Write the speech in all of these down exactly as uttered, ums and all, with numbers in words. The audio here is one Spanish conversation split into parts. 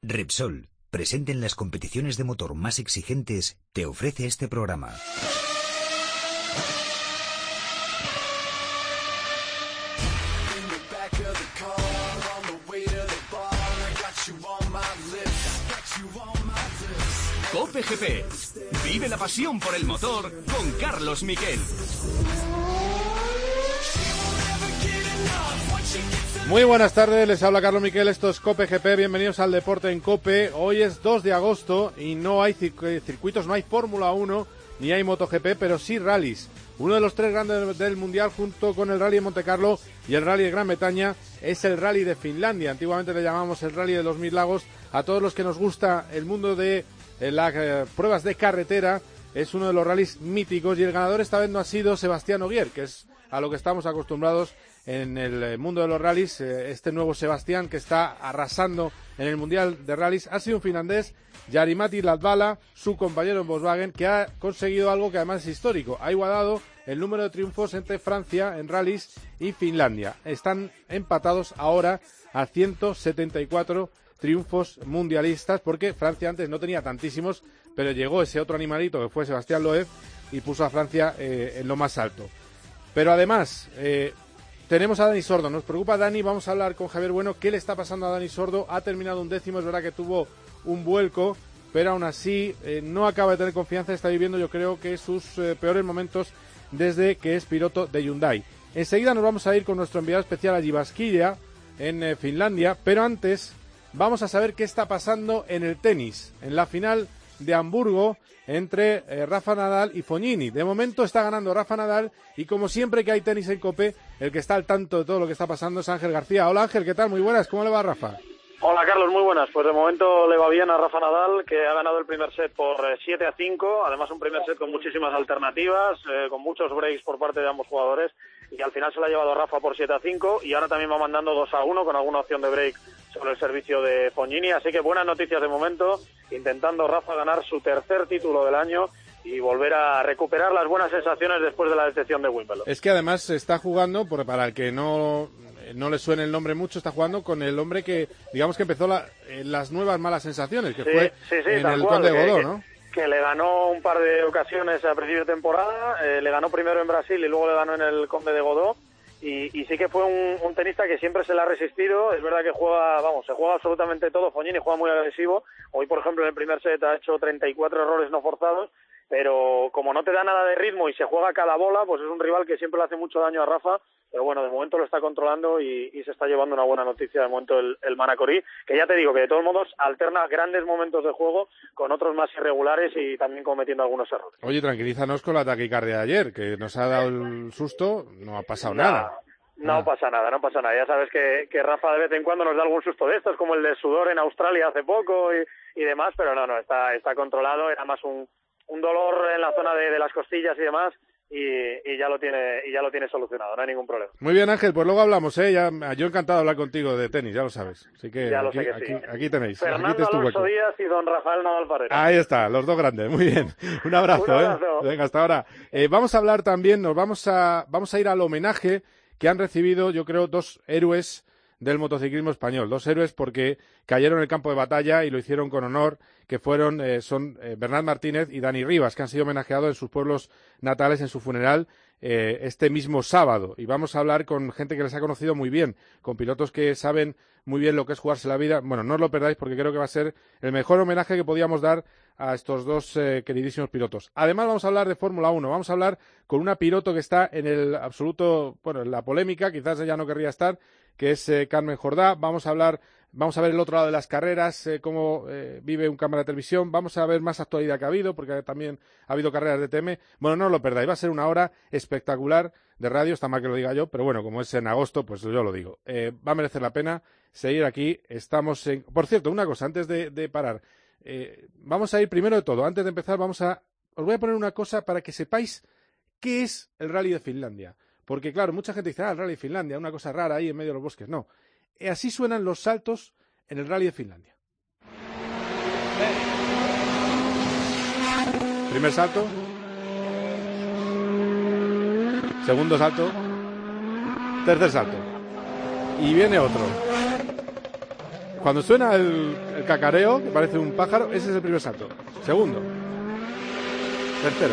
Repsol, presente en las competiciones de motor más exigentes, te ofrece este programa. COPE G P. Vive la pasión por el motor con Carlos Miquel. Muy buenas tardes, les habla Carlos Miquel, esto es COPE G P, bienvenidos al Deporte en COPE. Hoy es dos de agosto y no hay circuitos, no hay Fórmula uno ni hay MotoGP, pero sí rallies. Uno de los tres grandes del Mundial, junto con el Rally de Montecarlo y el Rally de Gran Bretaña, es el Rally de Finlandia. Antiguamente le llamamos el Rally de los Mil Lagos. A todos los que nos gusta el mundo de eh, las eh, pruebas de carretera, es uno de los rallies míticos, y el ganador esta vez no ha sido Sebastián Ogier, que es a lo que estamos acostumbrados en el mundo de los rallies. Este nuevo Sebastián, que está arrasando en el Mundial de Rallies, ha sido un finlandés, Jari-Matti Latvala, su compañero en Volkswagen, que ha conseguido algo que además es histórico. Ha igualado el número de triunfos entre Francia en rallies y Finlandia. Están empatados ahora a ciento setenta y cuatro triunfos mundialistas, porque Francia antes no tenía tantísimos, pero llegó ese otro animalito que fue Sebastián Loeb y puso a Francia eh, en lo más alto. Pero además, eh, tenemos a Dani Sordo. Nos preocupa Dani, vamos a hablar con Javier Bueno. ¿Qué le está pasando a Dani Sordo? Ha terminado un décimo, es verdad que tuvo un vuelco, pero aún así eh, no acaba de tener confianza. Está viviendo, yo creo, que sus eh, peores momentos desde que es piloto de Hyundai. Enseguida nos vamos a ir con nuestro enviado especial a Jyväskylä, en eh, Finlandia, pero antes vamos a saber qué está pasando en el tenis, en la final de Hamburgo entre eh, Rafa Nadal y Fognini. De momento está ganando Rafa Nadal, y como siempre que hay tenis en COPE, el que está al tanto de todo lo que está pasando es Ángel García. Hola Ángel, ¿qué tal? Muy buenas, ¿cómo le va a Rafa? Hola Carlos, muy buenas. Pues de momento le va bien a Rafa Nadal, que ha ganado el primer set por siete a cinco, además un primer set con muchísimas alternativas, eh, con muchos breaks por parte de ambos jugadores, y al final se lo ha llevado Rafa por siete a cinco, y ahora también va mandando dos a uno con alguna opción de break sobre el servicio de Fognini. Así que buenas noticias de momento, intentando Rafa ganar su tercer título del año y volver a recuperar las buenas sensaciones después de la decepción de Wimbledon. Es que además se está jugando, porque para el que no, no le suene el nombre mucho, está jugando con el hombre que, digamos que empezó la, las nuevas malas sensaciones, que sí, fue sí, sí, en el cual, Conde de Godó, que, ¿no? Que, que le ganó un par de ocasiones a principio de temporada, eh, le ganó primero en Brasil y luego le ganó en el Conde de Godó. Y, y sí que fue un, un tenista que siempre se le ha resistido. Es verdad que juega, vamos, se juega absolutamente todo. Fognini juega muy agresivo. Hoy, por ejemplo, en el primer set ha hecho treinta y cuatro errores no forzados, pero como no te da nada de ritmo y se juega cada bola, pues es un rival que siempre le hace mucho daño a Rafa. Pero bueno, de momento lo está controlando y, y se está llevando una buena noticia de momento el, el Manacorí, que ya te digo que de todos modos alterna grandes momentos de juego con otros más irregulares y también cometiendo algunos errores. Oye, tranquilízanos con la taquicardia de ayer, que nos ha dado el susto, no ha pasado no, nada. No ah. pasa nada, no pasa nada. Ya sabes que, que Rafa de vez en cuando nos da algún susto de estos, como el de sudor en Australia hace poco y, y demás, pero no, no, está, está controlado. Era más un, un dolor en la zona de, de las costillas y demás. Y, y ya lo tiene y ya lo tiene solucionado, no hay ningún problema. Muy bien, Ángel, pues luego hablamos, ¿eh? Ya, yo encantado de hablar contigo de tenis, ya lo sabes. Así que, ya lo aquí, sé que aquí, sí. aquí tenéis. Fernando aquí Alonso Díaz y don Rafael Nadal Parera. Ahí está, los dos grandes, muy bien. Un abrazo, Un abrazo. ¿eh? Venga, hasta ahora. Eh, vamos a hablar también, nos vamos a, vamos a ir al homenaje que han recibido, yo creo, dos héroes del motociclismo español. Dos héroes porque cayeron en el campo de batalla y lo hicieron con honor, que fueron eh, son eh, Bernat Martínez y Dani Rivas, que han sido homenajeados en sus pueblos natales en su funeral eh, este mismo sábado. Y vamos a hablar con gente que les ha conocido muy bien, con pilotos que saben muy bien lo que es jugarse la vida. Bueno, no os lo perdáis porque creo que va a ser el mejor homenaje que podíamos dar a estos dos eh, queridísimos pilotos. Además vamos a hablar de Fórmula uno, vamos a hablar con una piloto que está en el absoluto, bueno, en la polémica, quizás ella no querría estar, que es eh, Carmen Jordá. Vamos a hablar, vamos a ver el otro lado de las carreras, eh, cómo eh, vive un cámara de televisión, vamos a ver más actualidad que ha habido, porque también ha habido carreras de T M. Bueno, no os lo perdáis, va a ser una hora espectacular de radio, está mal que lo diga yo, pero bueno, como es en agosto, pues yo lo digo. Eh, va a merecer la pena seguir aquí, estamos en... Por cierto, una cosa, antes de, de parar, eh, vamos a ir primero de todo, antes de empezar vamos a... Os voy a poner una cosa para que sepáis qué es el Rally de Finlandia. Porque, claro, mucha gente dice, ah, el Rally de Finlandia, una cosa rara ahí en medio de los bosques. No, así suenan los saltos en el Rally de Finlandia. Primer salto. Segundo salto. Tercer salto. Y viene otro. Cuando suena el, el cacareo, que parece un pájaro, ese es el primer salto. Segundo. Tercero.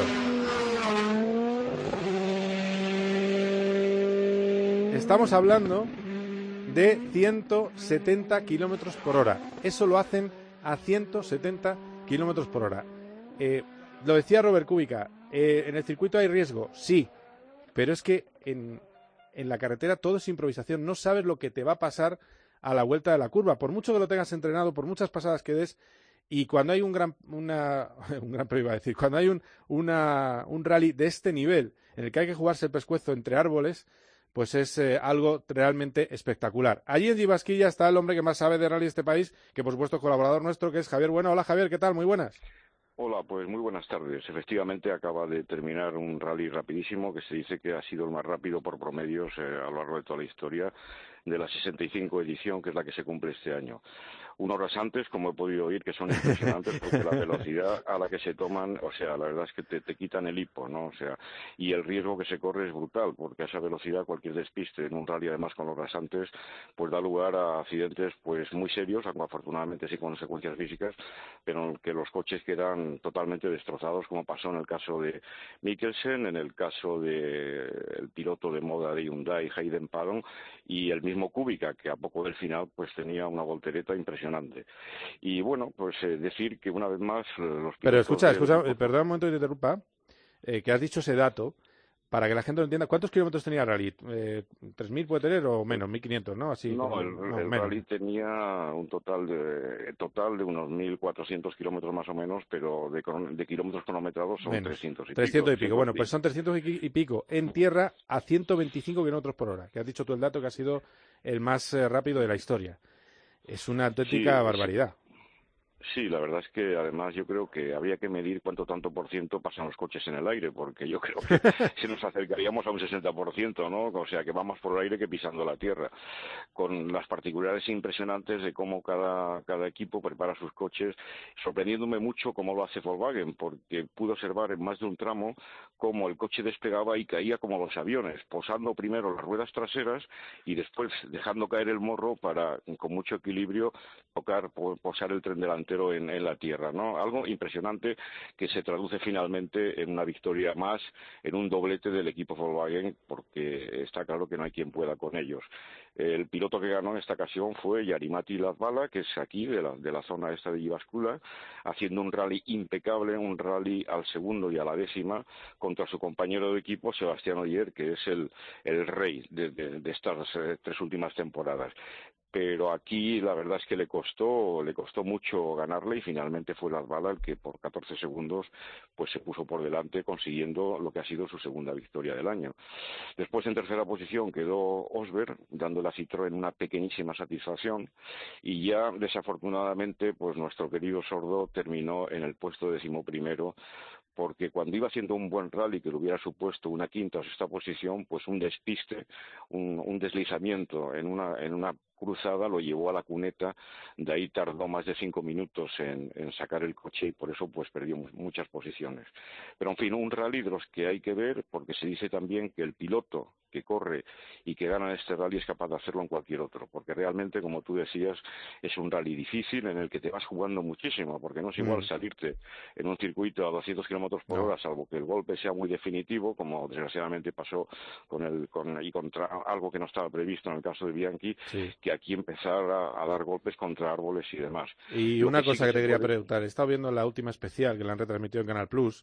Estamos hablando de ciento setenta kilómetros por hora. Eso lo hacen a ciento setenta kilómetros por hora. Eh, lo decía Robert Kubica, eh, en el circuito hay riesgo, sí, pero es que en, en la carretera todo es improvisación. No sabes lo que te va a pasar a la vuelta de la curva, por mucho que lo tengas entrenado, por muchas pasadas que des, y cuando hay un gran, una, un gran premio, iba a decir, cuando hay un, una, un rally de este nivel, en el que hay que jugarse el pescuezo entre árboles, pues es eh, algo realmente espectacular. Allí en Gibasquilla está el hombre que más sabe de rally de este país, que por supuesto es colaborador nuestro, que es Javier Bueno. Hola Javier, ¿qué tal? Muy buenas. Hola, pues muy buenas tardes. Efectivamente acaba de terminar un rally rapidísimo que se dice que ha sido el más rápido por promedios eh, a lo largo de toda la historia de la sesenta y cinco edición, que es la que se cumple este año. Unas horas antes, como he podido oír, que son impresionantes porque la velocidad a la que se toman, o sea, la verdad es que te, te quitan el hipo, ¿no? O sea, y el riesgo que se corre es brutal, porque a esa velocidad cualquier despiste en un rally, además con los rasantes, pues da lugar a accidentes pues muy serios, aunque afortunadamente sí con consecuencias físicas, pero en que los coches quedan totalmente destrozados, como pasó en el caso de Mikkelsen, en el caso de el piloto de moda de Hyundai, Hayden Paddon, y el mismo Kubica, que a poco del final pues tenía una voltereta impresionante. Y bueno, pues eh, decir que una vez más eh, los pilotos... Pero escucha, del... escucha, eh, perdón un momento que te interrumpa, eh, que has dicho ese dato, para que la gente lo entienda. ¿Cuántos kilómetros tenía el rally? Eh, ¿tres mil puede tener o menos? ¿mil quinientos, no? Así, no, como, el, no, el menos. rally tenía un total de total de unos mil cuatrocientos kilómetros más o menos, pero de, de kilómetros cronometrados son Menos. trescientos y trescientos pico. y pico. Bueno, pues son trescientos y pico en tierra a ciento veinticinco kilómetros por hora, que has dicho tú el dato que ha sido el más eh, rápido de la historia. Es una auténtica Sí, barbaridad. Sí. Sí, la verdad es que además yo creo que habría que medir cuánto tanto por ciento pasan los coches en el aire, porque yo creo que si nos acercaríamos a un sesenta por ciento, ¿no? O sea, que va más por el aire que pisando la tierra, con las particularidades impresionantes de cómo cada, cada equipo prepara sus coches, sorprendiéndome mucho cómo lo hace Volkswagen, porque pude observar en más de un tramo cómo el coche despegaba y caía como los aviones, posando primero las ruedas traseras y después dejando caer el morro para, con mucho equilibrio, tocar, posar el tren delantero En, en la tierra, ¿no? Algo impresionante que se traduce finalmente en una victoria más, en un doblete del equipo Volkswagen, porque está claro que no hay quien pueda con ellos. El piloto que ganó en esta ocasión fue Jari-Matti Latvala, que es aquí, de la, de la zona esta de Jyväskylä, haciendo un rally impecable, un rally al segundo y a la décima, contra su compañero de equipo, Sebastián Ogier, que es el, el rey de, de, de estas eh, tres últimas temporadas. Pero aquí la verdad es que le costó, le costó mucho ganarle y finalmente fue Latvala el que por catorce segundos pues se puso por delante, consiguiendo lo que ha sido su segunda victoria del año. Después en tercera posición quedó Osberg, dándole a Citroën una pequeñísima satisfacción, y ya desafortunadamente pues nuestro querido Sordo terminó en el puesto decimoprimero, porque cuando iba haciendo un buen rally que le hubiera supuesto una quinta o sexta posición, pues un despiste, un, un deslizamiento en una, en una cruzada lo llevó a la cuneta, de ahí tardó más de cinco minutos en, en sacar el coche y por eso pues perdió muchas posiciones. Pero en fin, un rally de los que hay que ver, porque se dice también que el piloto que corre y que gana este rally es capaz de hacerlo en cualquier otro, porque realmente, como tú decías, es un rally difícil en el que te vas jugando muchísimo, porque no es igual mm. salirte en un circuito a doscientos kilómetros por hora, no. salvo que el golpe sea muy definitivo, como desgraciadamente pasó con el con, y contra algo que no estaba previsto en el caso de Bianchi, sí. que aquí empezar a, a dar golpes contra árboles y demás. Y Lo una que cosa sí que, que te quería puede... preguntar, he estado viendo la última especial que la han retransmitido en Canal Plus,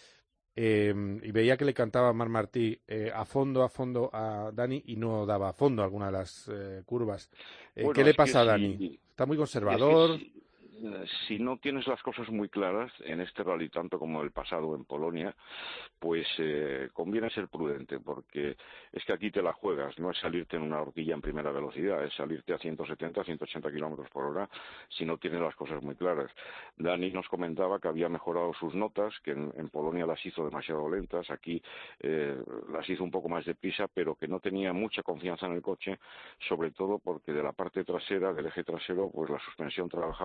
Eh, y veía que le cantaba a Marc Martí eh, a fondo, a fondo a Dani y no daba a fondo alguna de las eh, curvas. Eh, bueno, ¿Qué le pasa a Dani? Si, ¿Está muy conservador? Es que si, si no tienes las cosas muy claras en este rally, tanto como el pasado en Polonia, pues eh, conviene ser prudente, porque es que aquí te la juegas, no es salirte en una horquilla en primera velocidad, es salirte a ciento setenta, ciento ochenta kilómetros por hora si no tienes las cosas muy claras. Dani nos comentaba que había mejorado sus notas, que en, en Polonia las hizo demasiado lentas, aquí eh, las hizo un poco más deprisa, pero que no tenía mucha confianza en el coche, sobre todo porque de la parte trasera, del eje trasero, pues la suspensión trabajaba de una forma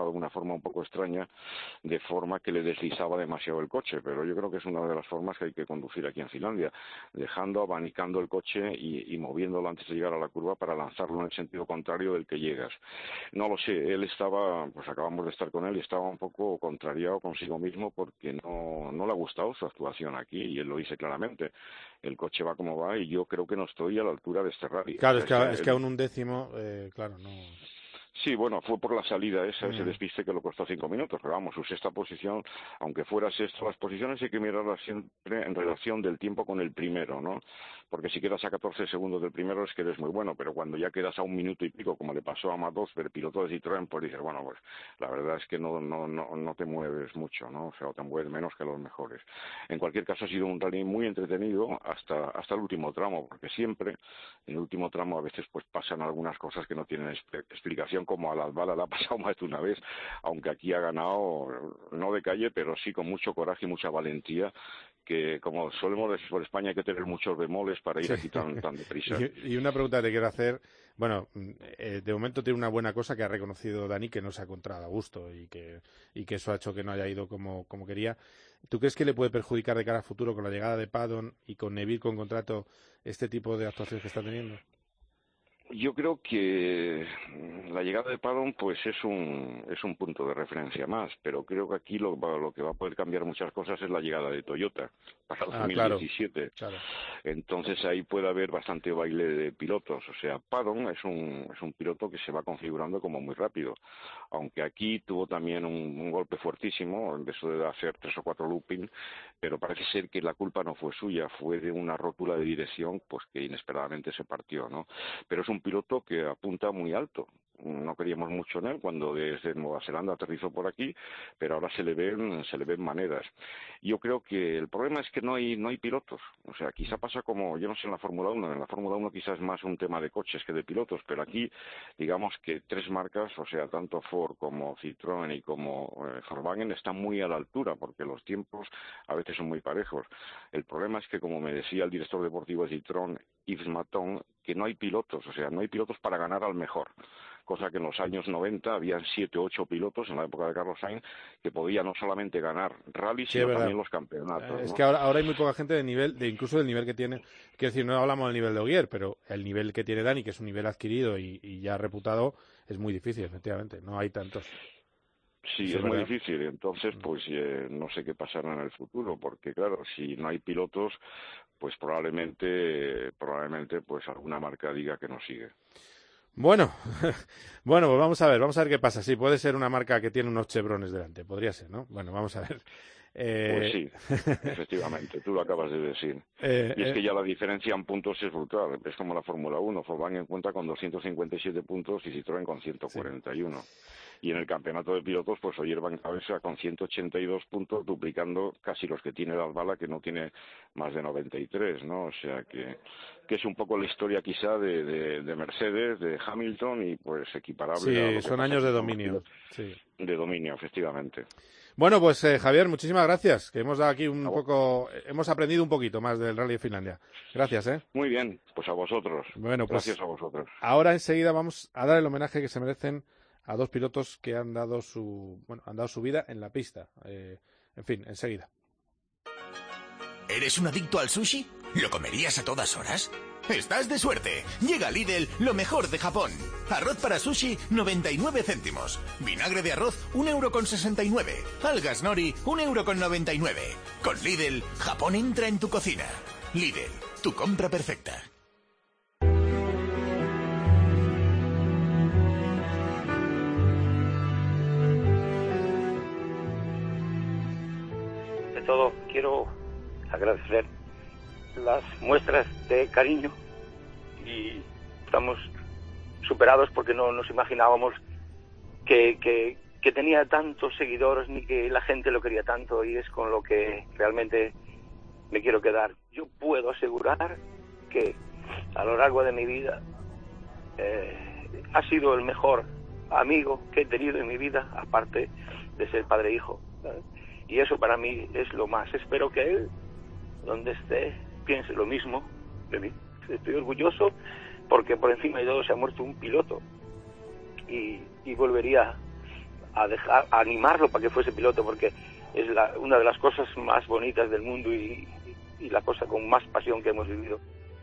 forma un poco extraña, de forma que le deslizaba demasiado el coche, pero yo creo que es una de las formas que hay que conducir aquí en Finlandia, dejando, abanicando el coche y, y moviéndolo antes de llegar a la curva para lanzarlo en el sentido contrario del que llegas. No lo sé, él estaba, pues acabamos de estar con él y estaba un poco contrariado consigo mismo porque no, no le ha gustado su actuación aquí y él lo dice claramente. El coche va como va y yo creo que no estoy a la altura de este rally. Claro, o sea, es, que, es que, es que aún un décimo, eh, claro, no... Sí, bueno, fue por la salida esa, mm. ese despiste que lo costó cinco minutos, pero vamos, su sexta posición, aunque fuera sexta, las posiciones hay que mirarlas siempre en relación del tiempo con el primero, ¿no? Porque si quedas a catorce segundos del primero es que eres muy bueno, pero cuando ya quedas a un minuto y pico, como le pasó a Matos, el piloto de Citroën, pues dices, bueno, pues la verdad es que no, no, no, no te mueves mucho, ¿no? O sea, te mueves menos que los mejores. En cualquier caso ha sido un rally muy entretenido hasta, hasta el último tramo, porque siempre en el último tramo a veces pues pasan algunas cosas que no tienen explicación, como a las balas le ha pasado más de una vez, aunque aquí ha ganado, no de calle, pero sí con mucho coraje y mucha valentía, que como solemos decir por España hay que tener muchos bemoles para ir sí. aquí tan, tan deprisa. Y, y una pregunta que te quiero hacer, bueno, eh, de momento tiene una buena cosa que ha reconocido Dani, que no se ha encontrado a gusto y que, y que eso ha hecho que no haya ido como, como quería. ¿Tú crees que le puede perjudicar de cara a futuro con la llegada de Paddon y con Neville con contrato este tipo de actuaciones que está teniendo? Yo creo que la llegada de Paddon pues es un es un punto de referencia más, pero creo que aquí lo, lo que va a poder cambiar muchas cosas es la llegada de Toyota para ah, dos mil diecisiete. Claro, claro. Entonces ahí puede haber bastante baile de pilotos. O sea, Paddon es un es un piloto que se va configurando como muy rápido, aunque aquí tuvo también un, un golpe fuertísimo, de eso de hacer tres o cuatro looping, pero parece ser que la culpa no fue suya, fue de una rótula de dirección pues que inesperadamente se partió, ¿no? Pero es un piloto que apunta muy alto. No queríamos mucho en él cuando desde Nueva Zelanda aterrizó por aquí, pero ahora se le ven se le ven maneras. Yo creo que el problema es que no hay no hay pilotos. O sea, quizá pasa como, yo no sé en la Fórmula uno, en la Fórmula uno quizás es más un tema de coches que de pilotos, pero aquí digamos que tres marcas, o sea, tanto Ford como Citroën y como eh, Volkswagen están muy a la altura porque los tiempos a veces son muy parejos. El problema es que, como me decía el director deportivo de Citroën, Yves Maton, que no hay pilotos, o sea, no hay pilotos para ganar al mejor. Cosa que en los años noventa habían siete o ocho pilotos, en la época de Carlos Sainz, que podían no solamente ganar rallies, sí, sino también los campeonatos. Es ¿no? que ahora, ahora hay muy poca gente de nivel, de incluso del nivel que tiene, quiero decir, no hablamos del nivel de Ogier, pero el nivel que tiene Dani, que es un nivel adquirido y, y ya reputado, es muy difícil, efectivamente, no hay tantos. Sí, Eso es es muy verdad. difícil. Entonces, pues eh, no sé qué pasará en el futuro, porque claro, si no hay pilotos, pues probablemente, probablemente, pues alguna marca diga que no sigue. Bueno, bueno, pues vamos a ver, vamos a ver qué pasa. Sí, puede ser una marca que tiene unos chevrones delante, podría ser, ¿no? Bueno, vamos a ver. Eh... Pues sí, efectivamente, tú lo acabas de decir. Eh, y es eh... que ya la diferencia en puntos es brutal. Es como la Fórmula uno, Volkswagen cuenta con doscientos cincuenta y siete puntos y Citroën con ciento cuarenta y uno. Sí. Y en el campeonato de pilotos, pues Ogier va en cabeza con ciento ochenta y dos puntos, duplicando casi los que tiene Dalbala, que no tiene más de noventa y tres, ¿no? O sea que, que es un poco la historia quizá de, de, de Mercedes, de Hamilton, y pues equiparable sí, a lo que son pasa años de con dominio. Sí. De dominio, efectivamente. Bueno, pues eh, Javier, muchísimas gracias, que hemos dado aquí un a poco, vos. hemos aprendido un poquito más del Rally de Finlandia. Gracias, ¿eh? Muy bien, pues a vosotros. Bueno, pues gracias a vosotros. Ahora enseguida vamos a dar el homenaje que se merecen a dos pilotos que han dado su, bueno, han dado su vida en la pista. Eh, en fin, enseguida. ¿Eres un adicto al sushi? ¿Lo comerías a todas horas? ¡Estás de suerte! Llega a Lidl lo mejor de Japón. Arroz para sushi, noventa y nueve céntimos. Vinagre de arroz, un euro con sesenta y nueve. Algas nori, un euro con noventa y nueve. Con Lidl, Japón entra en tu cocina. Lidl, tu compra perfecta. De todo, quiero agradecer las muestras de cariño y estamos superados porque no nos imaginábamos que, que, que tenía tantos seguidores ni que la gente lo quería tanto, y es con lo que realmente me quiero quedar. Yo puedo asegurar que a lo largo de mi vida eh, ha sido el mejor amigo que he tenido en mi vida, aparte de ser padre e hijo, ¿sabes? Y eso para mí es lo más. Espero que él, donde esté, piense lo mismo de mí. Estoy orgulloso porque por encima de todo se ha muerto un piloto y, y volvería a dejar, a animarlo para que fuese piloto, porque es la, una de las cosas más bonitas del mundo y, y la cosa con más pasión que hemos vivido.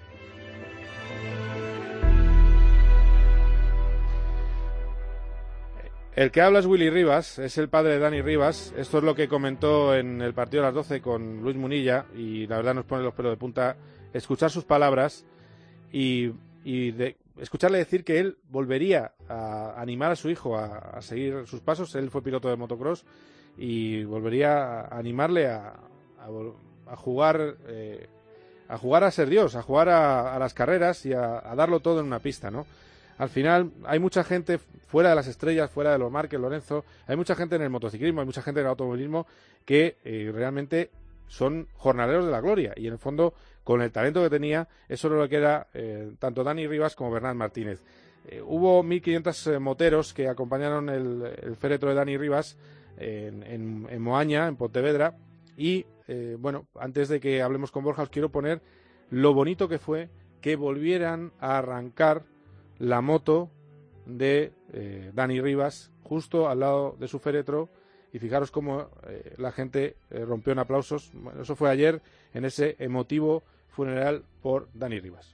El que habla es Willy Rivas, es el padre de Dani Rivas. Esto es lo que comentó en el partido de las doce con Luis Munilla y la verdad nos pone los pelos de punta escuchar sus palabras y, y de, escucharle decir que él volvería a animar a su hijo a, a seguir sus pasos. Él fue piloto de motocross y volvería a animarle a, a, a jugar eh, a jugar a ser Dios, a jugar a, a las carreras y a, a darlo todo en una pista, ¿no? Al final hay mucha gente fuera de las estrellas, fuera de los Márquez, Lorenzo, hay mucha gente en el motociclismo, hay mucha gente en el automovilismo que eh, realmente son jornaleros de la gloria y en el fondo con el talento que tenía eso era lo que era eh, tanto Dani Rivas como Bernat Martínez. Eh, hubo mil quinientos eh, moteros que acompañaron el, el féretro de Dani Rivas en, en, en Moaña, en Pontevedra y eh, bueno, antes de que hablemos con Borja os quiero poner lo bonito que fue que volvieran a arrancar la moto de eh, Dani Rivas justo al lado de su féretro y fijaros cómo eh, la gente eh, rompió en aplausos. Bueno, eso fue ayer en ese emotivo funeral por Dani Rivas.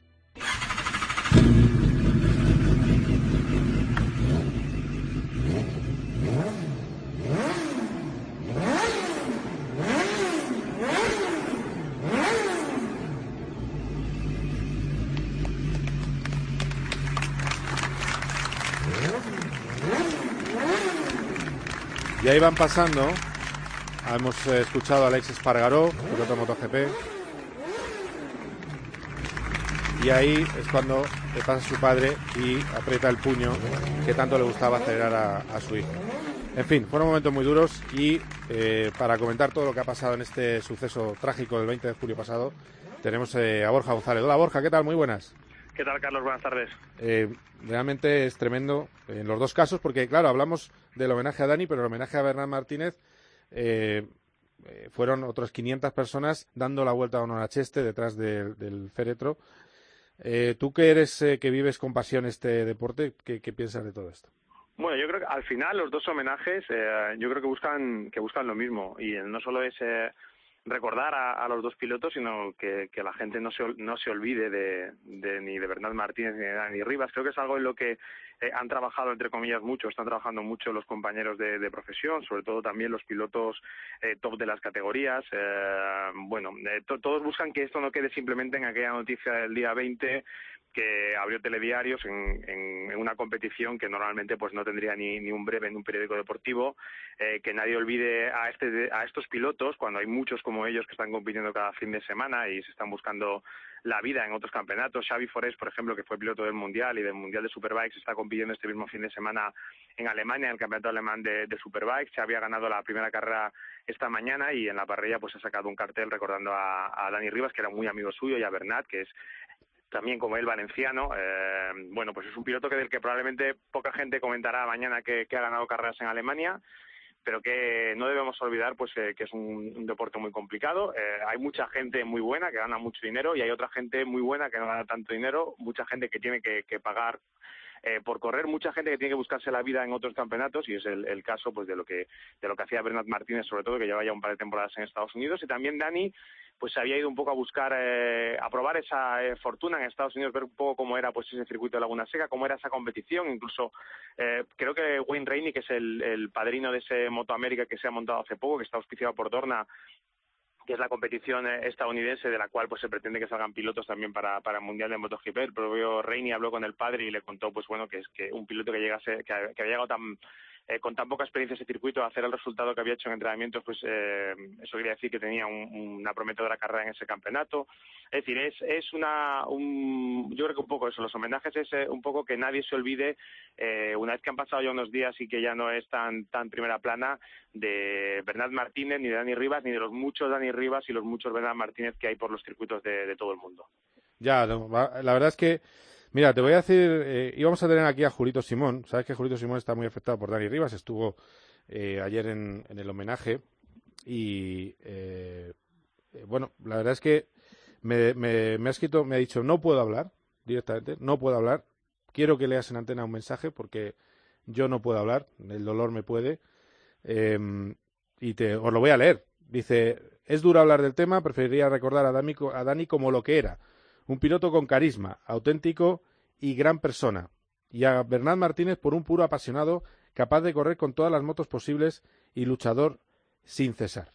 Y ahí van pasando, hemos eh, escuchado a Alex Espargaró, piloto de MotoGP, y ahí es cuando le pasa su padre y aprieta el puño que tanto le gustaba acelerar a, a su hijo. En fin, fueron momentos muy duros y eh, para comentar todo lo que ha pasado en este suceso trágico del veinte de julio pasado, tenemos eh, a Borja González. Hola Borja, ¿qué tal? Muy buenas. ¿Qué tal, Carlos? Buenas tardes. Eh, realmente es tremendo en los dos casos, porque claro, hablamos del homenaje a Dani, pero el homenaje a Bernat Martínez eh, eh, fueron otras quinientas personas dando la vuelta a honor a Cheste detrás de, del féretro. Eh, tú que eres, eh, que vives con pasión este deporte, ¿qué, qué piensas de todo esto? Bueno, yo creo que al final los dos homenajes, eh, yo creo que buscan que buscan lo mismo y no solo es eh, recordar a, a los dos pilotos, sino que, que la gente no se no se olvide de, de ni de Bernat Martínez ni de Dani Rivas. Creo que es algo en lo que eh, han trabajado, entre comillas, mucho, están trabajando mucho los compañeros de, de profesión, sobre todo también los pilotos eh, top de las categorías. Eh, bueno, eh, to, todos buscan que esto no quede simplemente en aquella noticia del día veinte que abrió telediarios en, en, en una competición que normalmente pues no tendría ni, ni un breve en un periódico deportivo, eh, que nadie olvide a este a estos pilotos cuando hay muchos como ellos que están compitiendo cada fin de semana y se están buscando la vida en otros campeonatos. Xavi Forés, por ejemplo, que fue piloto del Mundial y del Mundial de Superbikes, está compitiendo este mismo fin de semana en Alemania, en el campeonato alemán de, de Superbikes. Xavi ha ganado la primera carrera esta mañana y en la parrilla pues ha sacado un cartel recordando a, a Dani Rivas, que era muy amigo suyo, y a Bernat, que es también como él valenciano. Eh, bueno, pues es un piloto que del que probablemente poca gente comentará mañana que, que ha ganado carreras en Alemania, pero que no debemos olvidar pues eh, que es un, un deporte muy complicado. Eh, hay mucha gente muy buena que gana mucho dinero y hay otra gente muy buena que no gana tanto dinero, mucha gente que tiene que, que pagar Eh, por correr, mucha gente que tiene que buscarse la vida en otros campeonatos, y es el, el caso pues de lo que de lo que hacía Bernat Martínez, sobre todo, que lleva ya un par de temporadas en Estados Unidos, y también Dani pues se había ido un poco a buscar, eh, a probar esa eh, fortuna en Estados Unidos, ver un poco cómo era pues ese circuito de Laguna Seca, cómo era esa competición. Incluso eh, creo que Wayne Rainey, que es el, el padrino de ese Moto América que se ha montado hace poco, que está auspiciado por Dorna, que es la competición estadounidense de la cual pues se pretende que salgan pilotos también para, para el Mundial de MotoGP. El propio Reini habló con el padre y le contó pues bueno que es que un piloto que llegase, que, que había llegado tan eh, con tan poca experiencia ese circuito a hacer el resultado que había hecho en entrenamientos, pues eh, eso quería decir que tenía un, una prometedora carrera en ese campeonato. Es decir, es, es una un, yo creo que un poco eso, los homenajes es eh, un poco que nadie se olvide, eh, una vez que han pasado ya unos días y que ya no es tan tan primera plana, de Bernat Martínez, ni de Dani Rivas, ni de los muchos Dani Rivas y los muchos Bernat Martínez que hay por los circuitos de, de todo el mundo. Ya, no, la verdad es que, mira, te voy a decir, eh, íbamos a tener aquí a Julito Simón. Sabes que Julito Simón está muy afectado por Dani Rivas, estuvo eh, ayer en, en el homenaje y, eh, eh, bueno, la verdad es que me, me, me ha escrito, me ha dicho, no puedo hablar directamente, no puedo hablar, quiero que leas en antena un mensaje porque yo no puedo hablar, el dolor me puede, eh, y te, os lo voy a leer. Dice, es duro hablar del tema, preferiría recordar a Dani, a Dani como lo que era, un piloto con carisma, auténtico y gran persona, y a Bernat Martínez por un puro apasionado, capaz de correr con todas las motos posibles y luchador sin cesar.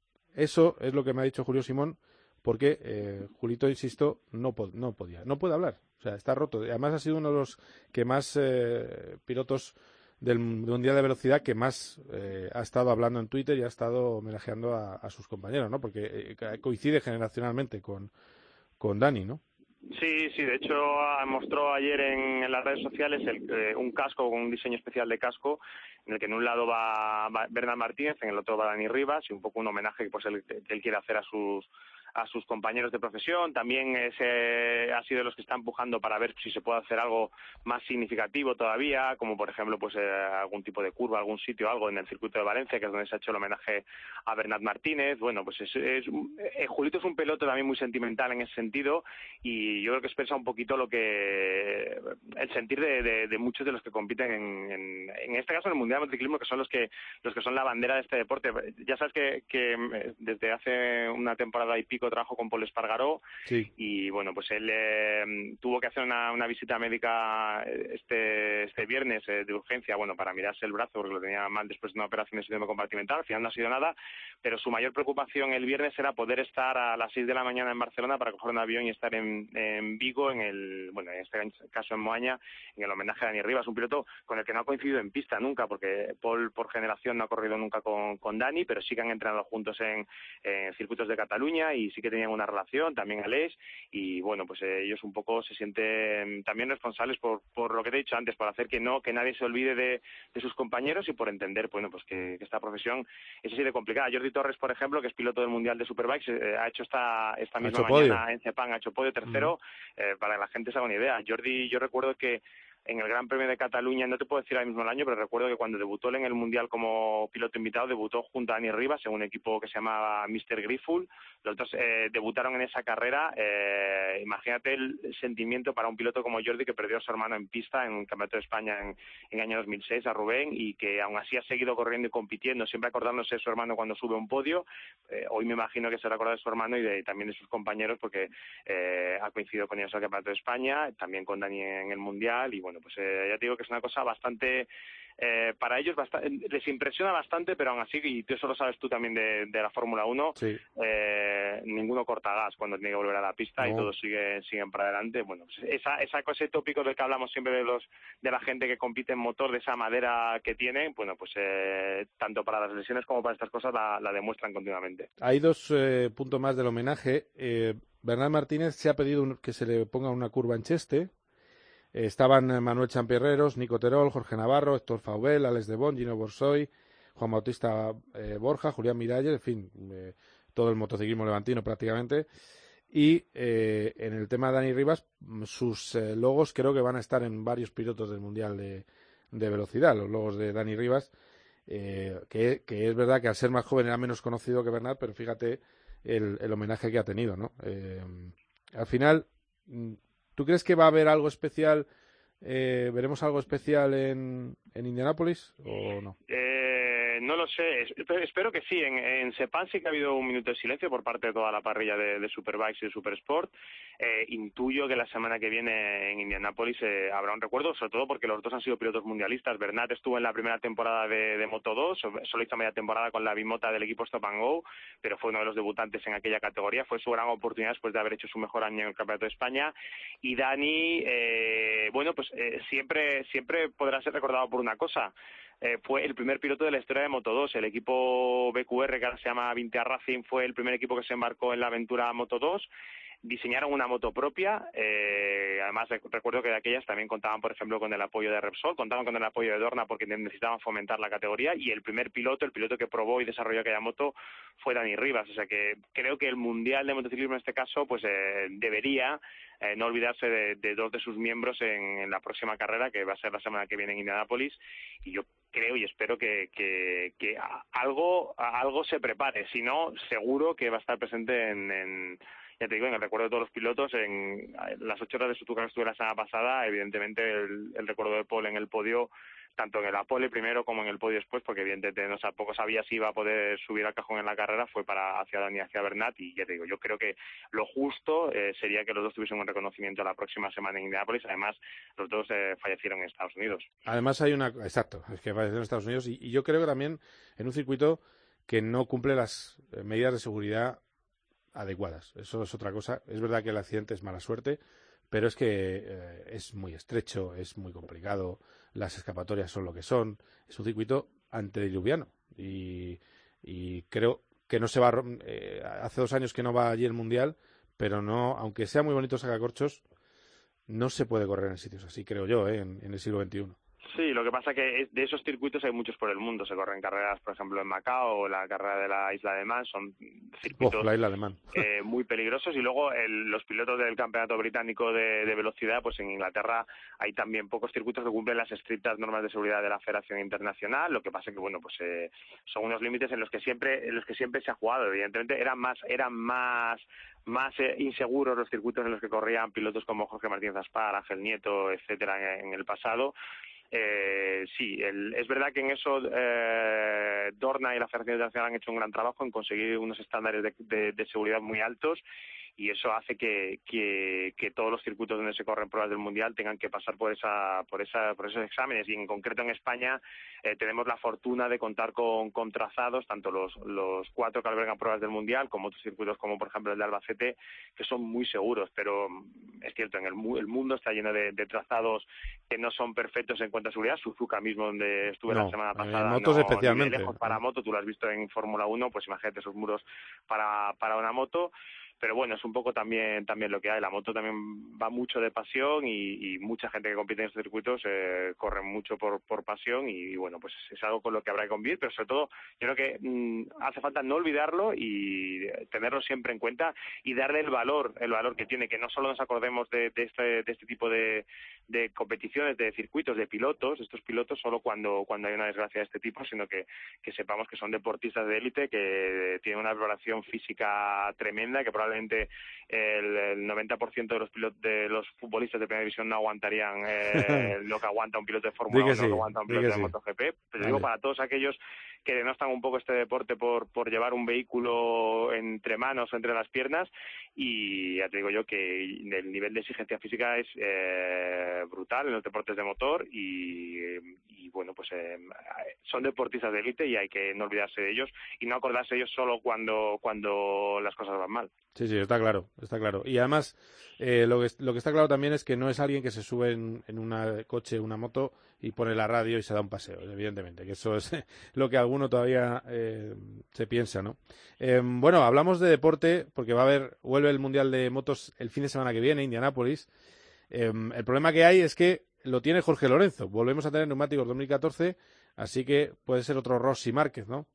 Eso es lo que me ha dicho Julio Simón, porque eh, Julito, insisto, no, po no podía, no puede hablar, o sea, está roto. Además ha sido uno de los que más eh, pilotos del Mundial de Velocidad que más eh, ha estado hablando en Twitter y ha estado homenajeando a, a sus compañeros, ¿no? Porque eh, coincide generacionalmente con, con Dani, ¿no? Sí, sí, de hecho mostró ayer en, en las redes sociales el, eh, un casco con un diseño especial de casco en el que en un lado va, va Bernat Martínez, en el otro va Dani Rivas, y un poco un homenaje pues, el, que él quiere hacer a sus a sus compañeros de profesión. También ese ha sido de los que está empujando para ver si se puede hacer algo más significativo todavía, como por ejemplo pues eh, algún tipo de curva, algún sitio, algo en el circuito de Valencia, que es donde se ha hecho el homenaje a Bernat Martínez. Bueno, pues es, es eh, Julito es un piloto también muy sentimental en ese sentido, y yo creo que expresa un poquito lo que el sentir de, de, de muchos de los que compiten en, en, en este caso en el Mundial de Motociclismo, que son los que los que son la bandera de este deporte. Ya sabes que, que desde hace una temporada y pico trabajo con Paul Espargaró, sí. Y bueno, pues él eh, tuvo que hacer una, una visita médica este este viernes eh, de urgencia, bueno, para mirarse el brazo porque lo tenía mal después de una operación de síndrome compartimental. Al final no ha sido nada, pero su mayor preocupación el viernes era poder estar a las seis de la mañana en Barcelona para coger un avión y estar en, en Vigo, en el, bueno, en este caso en Moaña, en el homenaje a Dani Rivas, un piloto con el que no ha coincidido en pista nunca, porque Paul por generación no ha corrido nunca con, con Dani, pero sí que han entrenado juntos en, en circuitos de Cataluña y sí que tenían una relación, también Aleix, y bueno, pues eh, ellos un poco se sienten también responsables por, por lo que te he dicho antes, por hacer que no que nadie se olvide de, de sus compañeros y por entender, bueno, pues que, que esta profesión es así de complicada. Jordi Torres, por ejemplo, que es piloto del Mundial de Superbikes, eh, ha hecho esta esta misma mañana podio en Sepang, ha hecho podio tercero, uh-huh. eh, para que la gente se haga una idea. Jordi, yo recuerdo que en el Gran Premio de Cataluña, no te puedo decir ahora mismo el año, pero recuerdo que cuando debutó en el Mundial como piloto invitado, debutó junto a Dani Rivas en un equipo que se llamaba míster Griffull. Los dos eh, debutaron en esa carrera. Eh, imagínate el sentimiento para un piloto como Jordi, que perdió a su hermano en pista en un Campeonato de España en el año dos mil seis, a Rubén, y que aún así ha seguido corriendo y compitiendo, siempre acordándose de su hermano cuando sube a un podio. Eh, hoy me imagino que se recuerda de su hermano y de, también de sus compañeros, porque eh, ha coincidido con ellos en el Campeonato de España, también con Dani en el Mundial, y bueno, pues eh, ya te digo que es una cosa bastante, eh, para ellos bastante, les impresiona bastante, pero aún así, y tú eso lo sabes tú también de, de la Fórmula uno, sí. eh, ninguno corta gas cuando tiene que volver a la pista, no. Y todos siguen, siguen para adelante. Bueno, pues esa, esa ese tópico del que hablamos siempre de los de la gente que compite en motor, de esa madera que tienen, bueno, pues eh, tanto para las lesiones como para estas cosas la, la demuestran continuamente. Hay dos eh, puntos más del homenaje. Eh, Bernat Martínez se ha pedido un, que se le ponga una curva en Cheste. Estaban Manuel Champierreros, Nico Terol, Jorge Navarro, Héctor Faubel, Alex de Bon, Gino Borsoy, Juan Bautista eh, Borja, Julián Miralles, en fin, eh, todo el motociclismo levantino prácticamente. Y eh, en el tema de Dani Rivas, sus eh, logos creo que van a estar en varios pilotos del Mundial de, de Velocidad, los logos de Dani Rivas, eh, que, que es verdad que al ser más joven era menos conocido que Bernat, pero fíjate el, el homenaje que ha tenido, ¿no? Eh, al final... ¿Tú crees que va a haber algo especial? Eh, ¿Veremos algo especial en, en Indianápolis o no? Eh, no lo sé. Espero que sí. En, en Sepang sí que ha habido un minuto de silencio por parte de toda la parrilla de, de Superbikes y de Supersport. Eh, intuyo que la semana que viene en Indianápolis eh, habrá un recuerdo, sobre todo porque los dos han sido pilotos mundialistas. Bernat estuvo en la primera temporada de, de Moto dos, solo hizo media temporada con la bimota del equipo Stop and Go, pero fue uno de los debutantes en aquella categoría. Fue su gran oportunidad después de haber hecho su mejor año en el Campeonato de España. Y Dani, eh, bueno, pues eh, siempre, siempre podrá ser recordado por una cosa. Eh, fue el primer piloto de la historia de Moto dos. El equipo B Q R, que ahora se llama Vintea Racing, fue el primer equipo que se embarcó en la aventura Moto dos. Diseñaron una moto propia, eh, además recuerdo que de aquellas también contaban, por ejemplo, con el apoyo de Repsol, contaban con el apoyo de Dorna porque necesitaban fomentar la categoría, y el primer piloto, el piloto que probó y desarrolló aquella moto fue Dani Rivas. O sea que creo que el Mundial de Motociclismo en este caso pues eh, debería eh, no olvidarse de, de dos de sus miembros en, en la próxima carrera, que va a ser la semana que viene en Indianápolis, y yo creo y espero que, que, que algo, algo se prepare, si no, seguro que va a estar presente en... en ya te digo, en el recuerdo de todos los pilotos, en las ocho horas de Suzuka que estuve la semana pasada, evidentemente el, el recuerdo de Paul en el podio tanto en el Apole primero como en el podio después, porque evidentemente no tampoco sabía si iba a poder subir al cajón en la carrera, fue para hacia Dani, hacia Bernat, y ya te digo, yo creo que lo justo eh, sería que los dos tuviesen un reconocimiento la próxima semana en Indianápolis. Además, los dos eh, fallecieron en Estados Unidos. Además hay una... Exacto, es que fallecieron en Estados Unidos, y, y yo creo que también en un circuito que no cumple las medidas de seguridad adecuadas. Eso es otra cosa. Es verdad que el accidente es mala suerte, pero es que eh, es muy estrecho, es muy complicado, las escapatorias son lo que son, es un circuito antediluviano y, y creo que no se va, eh, hace dos años que no va allí el Mundial, pero no, aunque sea muy bonito sacacorchos, no se puede correr en sitios así, creo yo, eh, en, en el siglo veintiuno. Sí, lo que pasa es que de esos circuitos hay muchos por el mundo. Se corren carreras, por ejemplo, en Macao o la carrera de la Isla de Man. Son circuitos oh, la Isla de Man. eh, muy peligrosos. Y luego el, los pilotos del Campeonato Británico de, de Velocidad, pues en Inglaterra hay también pocos circuitos que cumplen las estrictas normas de seguridad de la Federación Internacional. Lo que pasa es que, bueno, pues eh, son unos límites en los que siempre en los que siempre se ha jugado. Evidentemente eran más eran más más eh, inseguros los circuitos en los que corrían pilotos como Jorge Martínez Aspar, Ángel Nieto, etcétera, en, en el pasado. Eh, sí, el, es verdad que en eso eh, Dorna y la Federación Internacional han hecho un gran trabajo en conseguir unos estándares de, de, de seguridad muy altos, y eso hace que, que, que todos los circuitos donde se corren pruebas del Mundial tengan que pasar por esa por esa por esos exámenes. Y en concreto en España eh, tenemos la fortuna de contar con, con trazados, tanto los los cuatro que albergan pruebas del Mundial como otros circuitos como por ejemplo el de Albacete, que son muy seguros. Pero es cierto, en el, el mundo está lleno de, de trazados que no son perfectos en cuanto a seguridad. Suzuka mismo, donde estuve no, la semana pasada, en motos no, especialmente. Ni de lejos para moto. Tú lo has visto en Fórmula uno, pues imagínate esos muros para para una moto. Pero bueno, es un poco también también lo que hay. La moto también va mucho de pasión, y, y mucha gente que compite en estos circuitos eh, corre mucho por, por pasión, y, y bueno, pues es algo con lo que habrá que convivir, pero sobre todo yo creo que mmm, hace falta no olvidarlo y tenerlo siempre en cuenta y darle el valor el valor que tiene, que no solo nos acordemos de, de, este, de este tipo de, de competiciones, de circuitos, de pilotos, estos pilotos solo cuando cuando hay una desgracia de este tipo, sino que, que sepamos que son deportistas de élite, que tienen una preparación física tremenda, que probablemente el, el noventa por ciento de los pilotos, de los futbolistas de primera división no aguantarían eh, lo que aguanta un piloto de Fórmula uno, sí, lo que aguanta un piloto de sí. MotoGP. Pero vale. Digo, para todos aquellos que denostan un poco este deporte por por llevar un vehículo entre manos o entre las piernas, y ya te digo yo que el nivel de exigencia física es eh, brutal en los deportes de motor, y, y bueno, pues eh, son deportistas de élite y hay que no olvidarse de ellos y no acordarse de ellos solo cuando cuando las cosas van mal. Sí, sí, está claro, está claro. Y además, eh, lo que lo que está claro también es que no es alguien que se sube en, en un coche, una moto, y pone la radio y se da un paseo, evidentemente, que eso es lo que alguno todavía eh, se piensa, ¿no? Eh, bueno, hablamos de deporte porque va a haber, vuelve el Mundial de Motos el fin de semana que viene, Indianápolis. Eh, el problema que hay es que lo tiene Jorge Lorenzo. Volvemos a tener neumáticos dos mil catorce, así que puede ser otro Rossi Márquez, ¿no?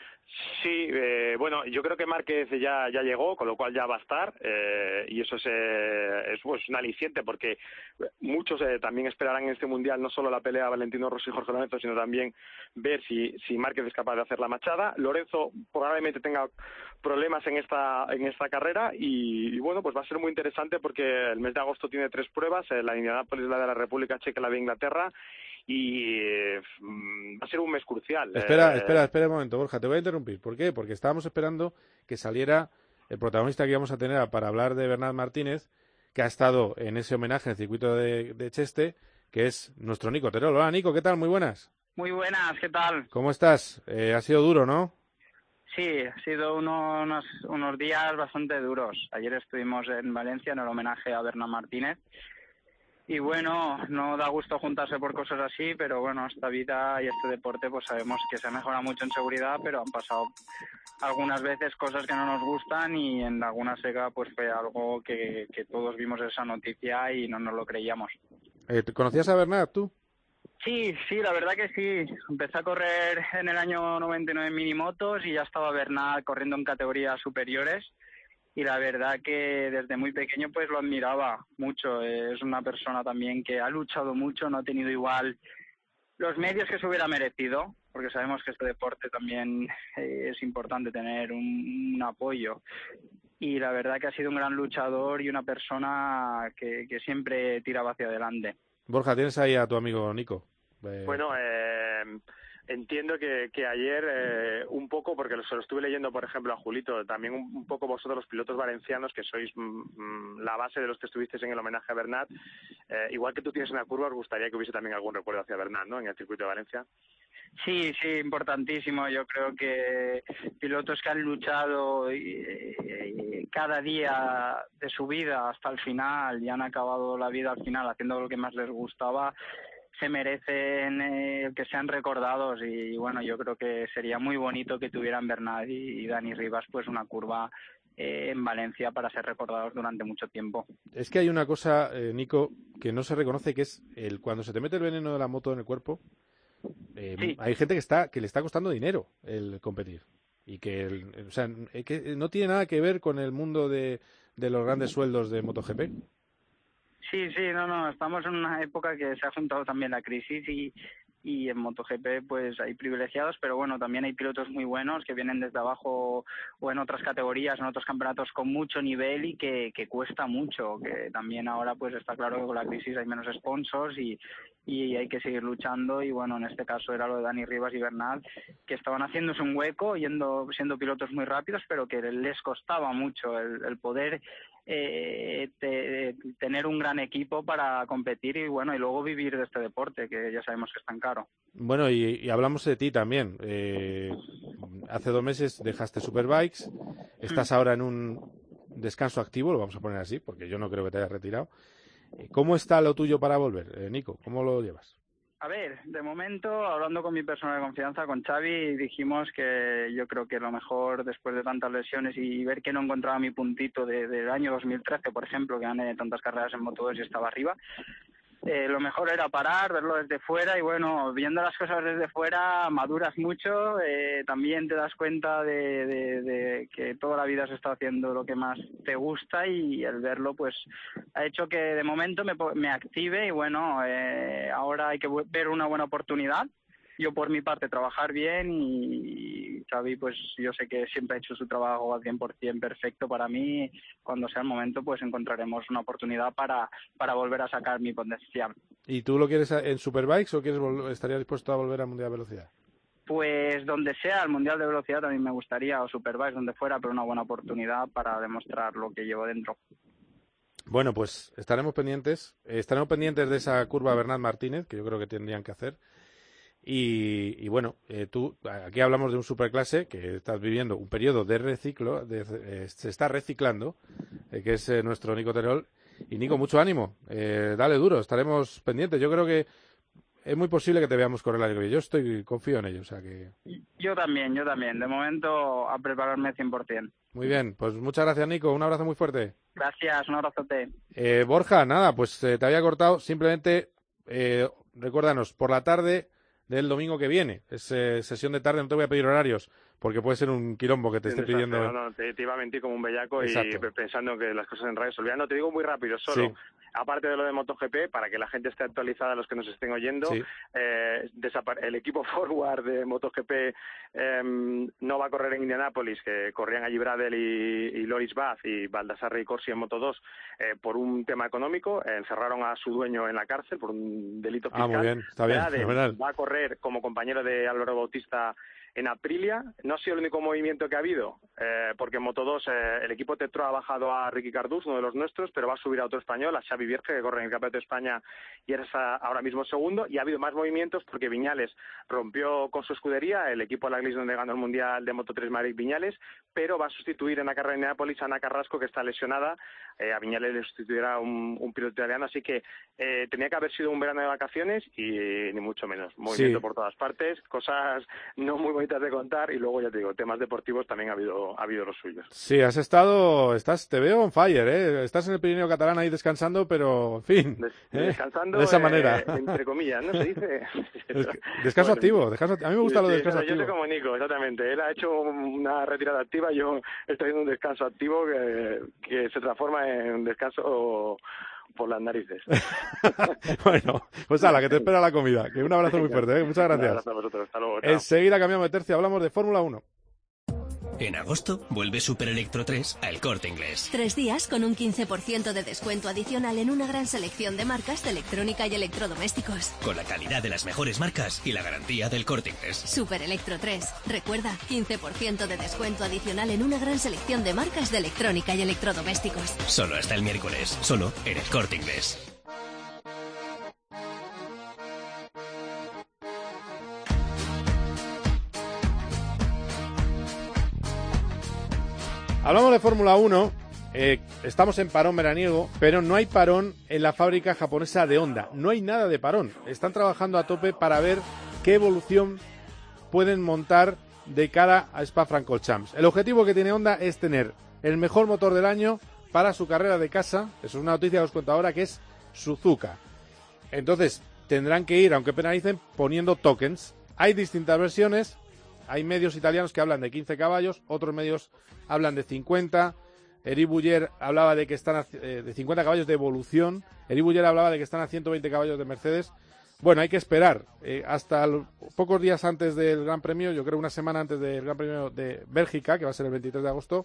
Sí, eh, bueno, yo creo que Márquez ya ya llegó, con lo cual ya va a estar, eh, y eso es, eh, es pues, un aliciente, porque muchos eh, también esperarán en este Mundial no solo la pelea Valentino Rossi y Jorge Lorenzo, sino también ver si, si Márquez es capaz de hacer la machada. Lorenzo probablemente tenga problemas en esta en esta carrera, y, y bueno, pues va a ser muy interesante porque el mes de agosto tiene tres pruebas, eh, la de Indianápolis, la de la República Checa y la de Inglaterra, y eh, va a ser un mes crucial. Espera, eh... espera, espera un momento, Borja, te voy a interrumpir. ¿Por qué? Porque estábamos esperando que saliera el protagonista que íbamos a tener para hablar de Bernat Martínez, que ha estado en ese homenaje en el circuito de, de Cheste, que es nuestro Nico Terol. Hola, Nico, ¿qué tal? Muy buenas. Muy buenas, ¿qué tal? ¿Cómo estás? Eh, ha sido duro, ¿no? Sí, ha sido uno, unos, unos días bastante duros. Ayer estuvimos en Valencia en el homenaje a Bernat Martínez. Y bueno, no da gusto juntarse por cosas así, pero bueno, esta vida y este deporte pues sabemos que se ha mejorado mucho en seguridad, pero han pasado algunas veces cosas que no nos gustan, y en Laguna Seca pues fue algo que, que todos vimos esa noticia y no nos lo creíamos. Eh, ¿Conocías a Bernat tú? Sí, sí, la verdad que sí. Empecé a correr en el año noventa y nueve en minimotos y ya estaba Bernat corriendo en categorías superiores. Y la verdad que desde muy pequeño pues lo admiraba mucho. Es una persona también que ha luchado mucho, no ha tenido igual los medios que se hubiera merecido, porque sabemos que este deporte también eh, es importante tener un, un apoyo. Y la verdad que ha sido un gran luchador y una persona que, que siempre tiraba hacia adelante. Borja, ¿tienes ahí a tu amigo Nico? Eh... Bueno, eh, entiendo que, que ayer eh, un poco, porque se lo estuve leyendo, por ejemplo, a Julito, también un, un poco vosotros los pilotos valencianos, que sois mm, la base de los que estuvisteis en el homenaje a Bernat, eh, igual que tú tienes una curva, os gustaría que hubiese también algún recuerdo hacia Bernat, ¿no?, en el circuito de Valencia. Sí, sí, importantísimo. Yo creo que pilotos que han luchado eh, cada día de su vida hasta el final y han acabado la vida al final haciendo lo que más les gustaba, se merecen eh, que sean recordados y bueno, yo creo que sería muy bonito que tuvieran Bernat y, y Dani Rivas pues una curva eh, en Valencia para ser recordados durante mucho tiempo. Es que hay una cosa, eh, Nico, que no se reconoce, que es el cuando se te mete el veneno de la moto en el cuerpo. Eh, sí. Hay gente que está que le está costando dinero el competir y que, el, o sea, que no tiene nada que ver con el mundo de, de los grandes sueldos de MotoGP. Sí, sí, no, no, estamos en una época que se ha juntado también la crisis y, y en MotoGP pues hay privilegiados, pero bueno, también hay pilotos muy buenos que vienen desde abajo o en otras categorías, en otros campeonatos con mucho nivel y que, que cuesta mucho, que también ahora pues está claro que con la crisis hay menos sponsors y, y hay que seguir luchando y bueno, en este caso era lo de Dani Rivas y Bernat, que estaban haciéndose un hueco, yendo siendo pilotos muy rápidos, pero que les costaba mucho el, el poder eh, te, tener un gran equipo para competir y bueno, y luego vivir de este deporte, que ya sabemos que es tan caro. Bueno, y, y hablamos de ti también. Eh, hace dos meses dejaste Superbikes, estás ahora en un descanso activo, lo vamos a poner así, porque yo no creo que te hayas retirado. ¿Cómo está lo tuyo para volver, eh, Nico? ¿Cómo lo llevas? A ver, de momento, hablando con mi persona de confianza, con Xavi, dijimos que yo creo que lo mejor después de tantas lesiones y ver que no encontraba mi puntito de, del año dos mil trece, por ejemplo, que gané tantas carreras en Moto dos y estaba arriba, eh, lo mejor era parar, verlo desde fuera y bueno, viendo las cosas desde fuera maduras mucho, eh, también te das cuenta de, de, de que toda la vida se está haciendo lo que más te gusta y el verlo pues ha hecho que de momento me, me active y bueno, eh, ahora hay que ver una buena oportunidad. Yo por mi parte trabajar bien y Xavi pues yo sé que siempre ha hecho su trabajo al cien por ciento perfecto para mí. Cuando sea el momento pues encontraremos una oportunidad para, para volver a sacar mi potencial. ¿Y tú lo quieres en Superbikes o quieres estarías dispuesto a volver al Mundial de Velocidad? Pues donde sea, el Mundial de Velocidad también me gustaría, o Superbikes, donde fuera, pero una buena oportunidad para demostrar lo que llevo dentro. Bueno, pues estaremos pendientes, eh, estaremos pendientes de esa curva Bernat Martínez, que yo creo que tendrían que hacer. Y, y bueno, eh, tú, aquí hablamos de un superclase que estás viviendo un periodo de reciclo, de, eh, se está reciclando, eh, que es eh, nuestro Nico Terol. Y Nico, mucho ánimo, eh, dale duro, estaremos pendientes. Yo creo que es muy posible que te veamos correr el año que viene. Yo estoy, confío en ello, o sea que... Yo también, yo también. De momento a prepararme cien por ciento. Muy bien, pues muchas gracias, Nico. Un abrazo muy fuerte. Gracias, un abrazote. Eh, Borja, nada, pues eh, te había cortado. Simplemente, eh, recuérdanos, por la tarde del domingo que viene. Es eh, sesión de tarde, no te voy a pedir horarios, porque puede ser un quilombo que te esté pidiendo. No, no, te, te iba a mentir como un bellaco. Exacto. Y pensando que las cosas en radio se olvidan. No, te digo muy rápido, solo. Sí. Aparte de lo de MotoGP, para que la gente esté actualizada, los que nos estén oyendo, sí. eh, el equipo forward de MotoGP eh, no va a correr en Indianápolis, que corrían allí Bradel y, y Loris Baz y Baldassarre y Corsi en Moto dos eh, por un tema económico. Eh, encerraron a su dueño en la cárcel por un delito fiscal. Ah, muy bien, está bien. Bradel va a correr como compañero de Álvaro Bautista en Aprilia. No ha sido el único movimiento que ha habido, eh, porque en Moto dos eh, el equipo Tetro ha bajado a Ricky Cardús, uno de los nuestros, pero va a subir a otro español, a Xavi Vierge, que corre en el Campeonato de España y es ahora mismo segundo. Y ha habido más movimientos porque Viñales rompió con su escudería, el equipo Laglis donde ganó el Mundial de Moto tres Maverick Viñales, pero va a sustituir en la carrera de Neápolis a Ana Carrasco, que está lesionada. Eh, a Viñales le sustituirá un, un piloto italiano, así que eh, tenía que haber sido un verano de vacaciones y eh, ni mucho menos. Movimiento sí. por todas partes, cosas no muy bonitas de contar y luego ya te digo, temas deportivos también ha habido ha habido los suyos. Sí, has estado, estás, te veo on fire, ¿eh? Estás en el Pirineo catalán ahí descansando, pero en fin, Des, ¿eh? descansando de esa eh, manera, entre comillas, ¿no se dice? Descanso bueno, activo, descanso, a mí me gusta sí, lo de descanso sí, activo. Yo soy como Nico, exactamente. Él ha hecho una retirada activa, yo estoy haciendo un descanso activo que, que se transforma en un descanso por las narices. Bueno, pues a la que te espera la comida. Que un abrazo muy fuerte, ¿eh? Muchas gracias. Un abrazo a vosotros. Hasta luego. Chao. Enseguida cambiamos de tercio, hablamos de Fórmula uno. En agosto vuelve Super Electro tres a El Corte Inglés. Tres días con un quince por ciento de descuento adicional en una gran selección de marcas de electrónica y electrodomésticos. Con la calidad de las mejores marcas y la garantía del Corte Inglés. Super Electro tres. Recuerda, quince por ciento de descuento adicional en una gran selección de marcas de electrónica y electrodomésticos. Solo hasta el miércoles. Solo en El Corte Inglés. Hablamos de Fórmula uno, eh, estamos en parón veraniego, pero no hay parón en la fábrica japonesa de Honda. No hay nada de parón. Están trabajando a tope para ver qué evolución pueden montar de cara a Spa-Francorchamps. El objetivo que tiene Honda es tener el mejor motor del año para su carrera de casa. Eso es una noticia que os cuento ahora, que es Suzuka. Entonces, tendrán que ir, aunque penalicen, poniendo tokens. Hay distintas versiones. Hay medios italianos que hablan de quince caballos, otros medios hablan de cincuenta. Eri Buller hablaba de que están a, eh, de cincuenta caballos de evolución. Eri Buller hablaba de que están a ciento veinte caballos de Mercedes. Bueno, hay que esperar eh, hasta los, pocos días antes del Gran Premio, yo creo una semana antes del Gran Premio de Bélgica, que va a ser el veintitrés de agosto.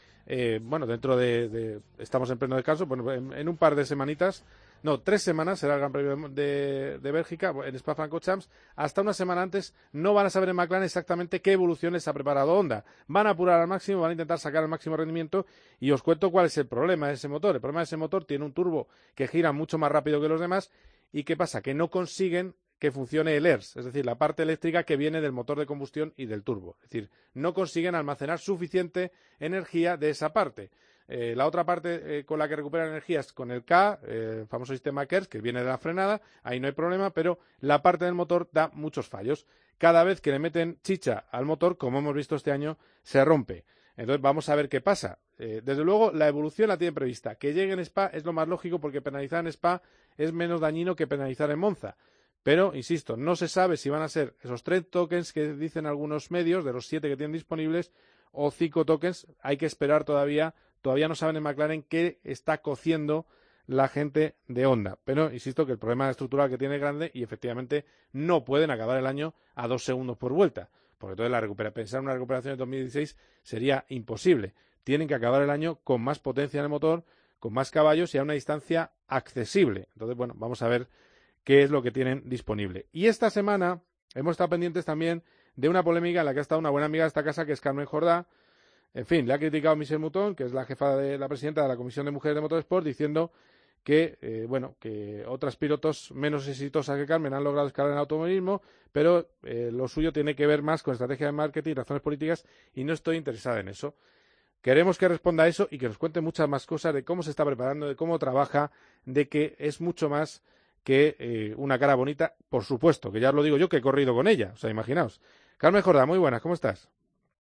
Eh, bueno, dentro de, de... estamos en pleno descanso, bueno, en, en un par de semanitas, no, tres semanas será el Gran Premio de, de Bélgica, en Spa-Francorchamps. Hasta una semana antes no van a saber en McLaren exactamente qué evoluciones ha preparado Honda. Van a apurar al máximo, van a intentar sacar el máximo rendimiento y os cuento cuál es el problema de ese motor. El problema de ese motor tiene un turbo que gira mucho más rápido que los demás. ¿Y qué pasa? Que no consiguen que funcione el E R S, es decir, la parte eléctrica que viene del motor de combustión y del turbo. Es decir, no consiguen almacenar suficiente energía de esa parte. Eh, la otra parte eh, con la que recuperan energía es con el K, eh, el famoso sistema K E R S, que viene de la frenada, ahí no hay problema, pero la parte del motor da muchos fallos. Cada vez que le meten chicha al motor, como hemos visto este año, se rompe. Entonces vamos a ver qué pasa. Eh, desde luego, la evolución la tienen prevista. Que llegue en Spa es lo más lógico porque penalizar en Spa es menos dañino que penalizar en Monza. Pero, insisto, no se sabe si van a ser esos tres tokens que dicen algunos medios, de los siete que tienen disponibles, o cinco tokens. Hay que esperar todavía. Todavía no saben en McLaren qué está cociendo la gente de Honda. Pero, insisto, que el problema estructural que tiene es grande y, efectivamente, no pueden acabar el año a dos segundos por vuelta. Porque entonces la recupera, pensar en una recuperación de dos mil dieciséis sería imposible. Tienen que acabar el año con más potencia en el motor, con más caballos y a una distancia accesible. Entonces, bueno, vamos a ver qué es lo que tienen disponible. Y esta semana hemos estado pendientes también de una polémica en la que ha estado una buena amiga de esta casa, que es Carmen Jordá. En fin, le ha criticado a Michelle Mouton, que es la jefa de la presidenta de la Comisión de Mujeres de Motorsport, diciendo que, eh, bueno, que otras pilotos menos exitosas que Carmen han logrado escalar en el automovilismo, pero eh, lo suyo tiene que ver más con estrategia de marketing, razones políticas, y no estoy interesada en eso. Queremos que responda a eso y que nos cuente muchas más cosas de cómo se está preparando, de cómo trabaja, de que es mucho más que eh, una cara bonita, por supuesto, que ya os lo digo yo, que he corrido con ella, o sea, imaginaos. Carmen Jordá, muy buenas, ¿cómo estás?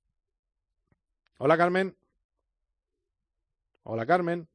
Hola, Carmen. Hola, Carmen.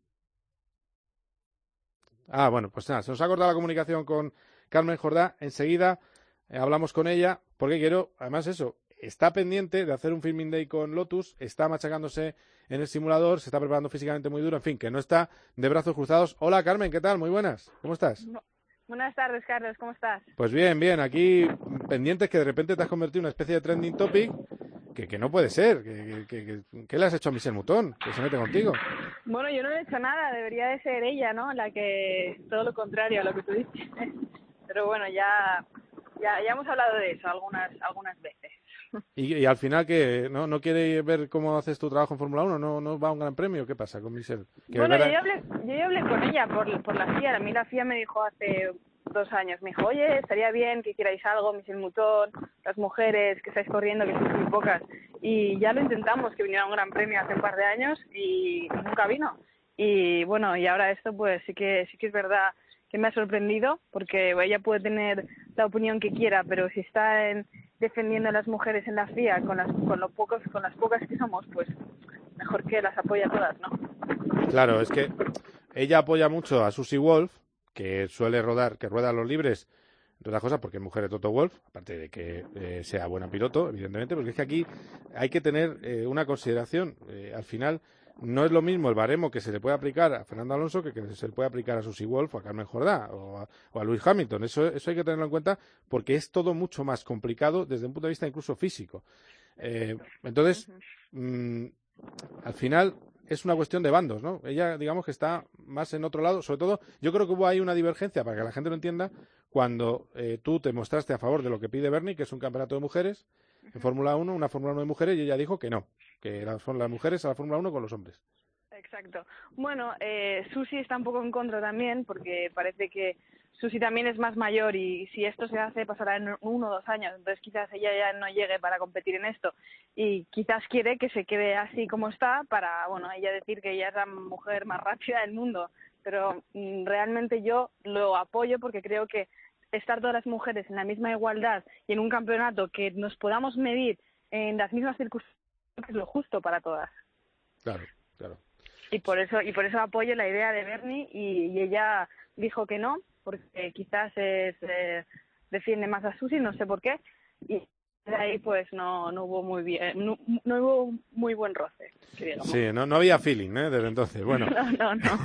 Ah, bueno, pues nada, se nos ha cortado la comunicación con Carmen Jordá. Enseguida eh, hablamos con ella, porque quiero, además eso, está pendiente de hacer un filming day con Lotus, está machacándose en el simulador, se está preparando físicamente muy duro, en fin, que no está de brazos cruzados. Hola, Carmen, ¿qué tal? Muy buenas, ¿cómo estás? Buenas tardes, Carlos, ¿cómo estás? Pues bien, bien, aquí pendientes que de repente te has convertido en una especie de trending topic, que, que no puede ser. ¿Qué que, que, que le has hecho a Michelle Mouton? Que se mete contigo. Bueno, yo no le he hecho nada, debería de ser ella, ¿no? La que, todo lo contrario a lo que tú dices. Pero bueno, ya, ya, ya hemos hablado de eso algunas, algunas veces. Y, y al final, que no, ¿no quiere ver cómo haces tu trabajo en Fórmula uno? ¿No, ¿No va a un gran premio? ¿Qué pasa con Michelle? Que Bueno, verá... yo ya hablé, yo ya hablé con ella por, por la F I A. A mí la F I A me dijo hace dos años, me dijo, oye, estaría bien que hicierais algo, Michelle Mouton, las mujeres que estáis corriendo, que sois muy pocas. Y ya lo intentamos, que viniera un gran premio hace un par de años y nunca vino. Y bueno, y ahora esto pues sí que sí que es verdad que me ha sorprendido, porque ella puede tener la opinión que quiera, pero si está en, defendiendo a las mujeres en la F I A con las con los pocos con las pocas que somos, pues mejor que las apoya a todas, ¿no? Claro, es que ella apoya mucho a Susie Wolff, que suele rodar, que rueda a los libres, entre otras cosas porque es mujer de Toto Wolff, aparte de que eh, sea buena piloto, evidentemente, porque es que aquí hay que tener eh, una consideración. Eh, al final, no es lo mismo el baremo que se le puede aplicar a Fernando Alonso que que se le puede aplicar a Susie Wolff o a Carmen Jordá o a, o a Lewis Hamilton. Eso, eso hay que tenerlo en cuenta porque es todo mucho más complicado desde un punto de vista incluso físico. Eh, entonces, mmm, al final es una cuestión de bandos, ¿no? Ella, digamos que está más en otro lado. Sobre todo, yo creo que hubo ahí una divergencia, para que la gente lo entienda, cuando eh, tú te mostraste a favor de lo que pide Bernie, que es un campeonato de mujeres en Fórmula uno, una Fórmula uno de mujeres, y ella dijo que no, que son las mujeres a la Fórmula uno con los hombres. Exacto. Bueno, eh, Susi está un poco en contra también, porque parece que Susi también es más mayor y si esto se hace pasará en uno o dos años, entonces quizás ella ya no llegue para competir en esto y quizás quiere que se quede así como está para, bueno, ella decir que ella es la mujer más rápida del mundo, pero mm, realmente yo lo apoyo porque creo que estar todas las mujeres en la misma igualdad y en un campeonato que nos podamos medir en las mismas circunstancias es lo justo para todas. Claro, claro. Y por eso y por eso apoyo la idea de Bernie y, y ella dijo que no, porque quizás es, eh, defiende más a Susi, no sé por qué, y de ahí pues no no hubo muy bien no, no hubo muy buen roce, que digamos. Sí, no, no había feeling, ¿eh? Desde entonces. Bueno, no, no, no.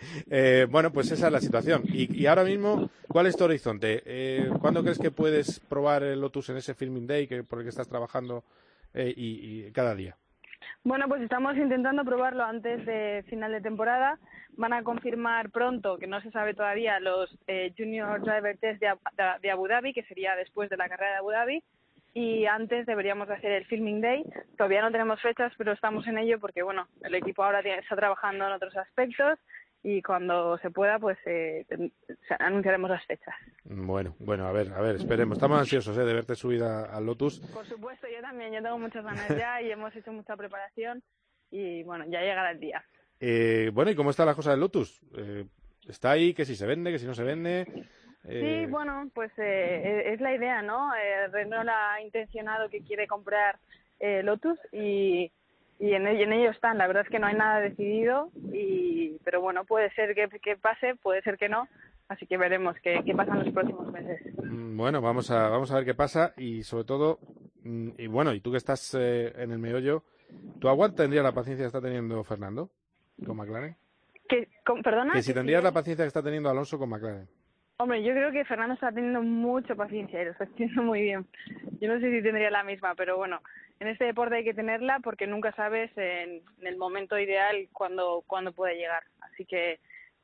eh, bueno, pues esa es la situación. Y, y ahora mismo, ¿cuál es tu horizonte? Eh, ¿Cuándo crees que puedes probar el Lotus en ese Filming Day que, por el que estás trabajando eh, y, y cada día? Bueno, pues estamos intentando probarlo antes de final de temporada. Van a confirmar pronto, que no se sabe todavía, los eh, Junior Driver Test de, de Abu Dhabi, que sería después de la carrera de Abu Dhabi. Y antes deberíamos hacer el Filming Day. Todavía no tenemos fechas, pero estamos en ello porque, bueno, el equipo ahora tiene, está trabajando en otros aspectos y cuando se pueda, pues eh, anunciaremos las fechas. Bueno, bueno, a ver, a ver, esperemos. Estamos ansiosos ¿eh? de verte subida al Lotus. Por supuesto, yo también. Yo tengo muchas ganas ya y hemos hecho mucha preparación y, bueno, ya llegará el día. Eh, bueno, ¿y cómo está la cosa del Lotus? Eh, ¿Está ahí? ¿Que si se vende? ¿Que si no se vende? Eh... Sí, bueno, pues eh, es la idea, ¿no? Eh, Renault ha intencionado que quiere comprar eh, Lotus y... y en ello, en ello están. La verdad es que no hay nada decidido, y pero bueno, puede ser que, que pase, puede ser que no, así que veremos qué, qué pasa en los próximos meses. Bueno, vamos a vamos a ver qué pasa y sobre todo, y bueno, y tú que estás eh, en el meollo, ¿tú aguanta tendrías la paciencia que está teniendo Fernando con McLaren? ¿Que, con, perdona? Que si que tendrías si la paciencia que está teniendo Alonso con McLaren. Hombre, yo creo que Fernando está teniendo mucha paciencia y lo está haciendo muy bien. Yo no sé si tendría la misma, pero bueno, en este deporte hay que tenerla porque nunca sabes en, en el momento ideal cuándo cuando puede llegar. Así que,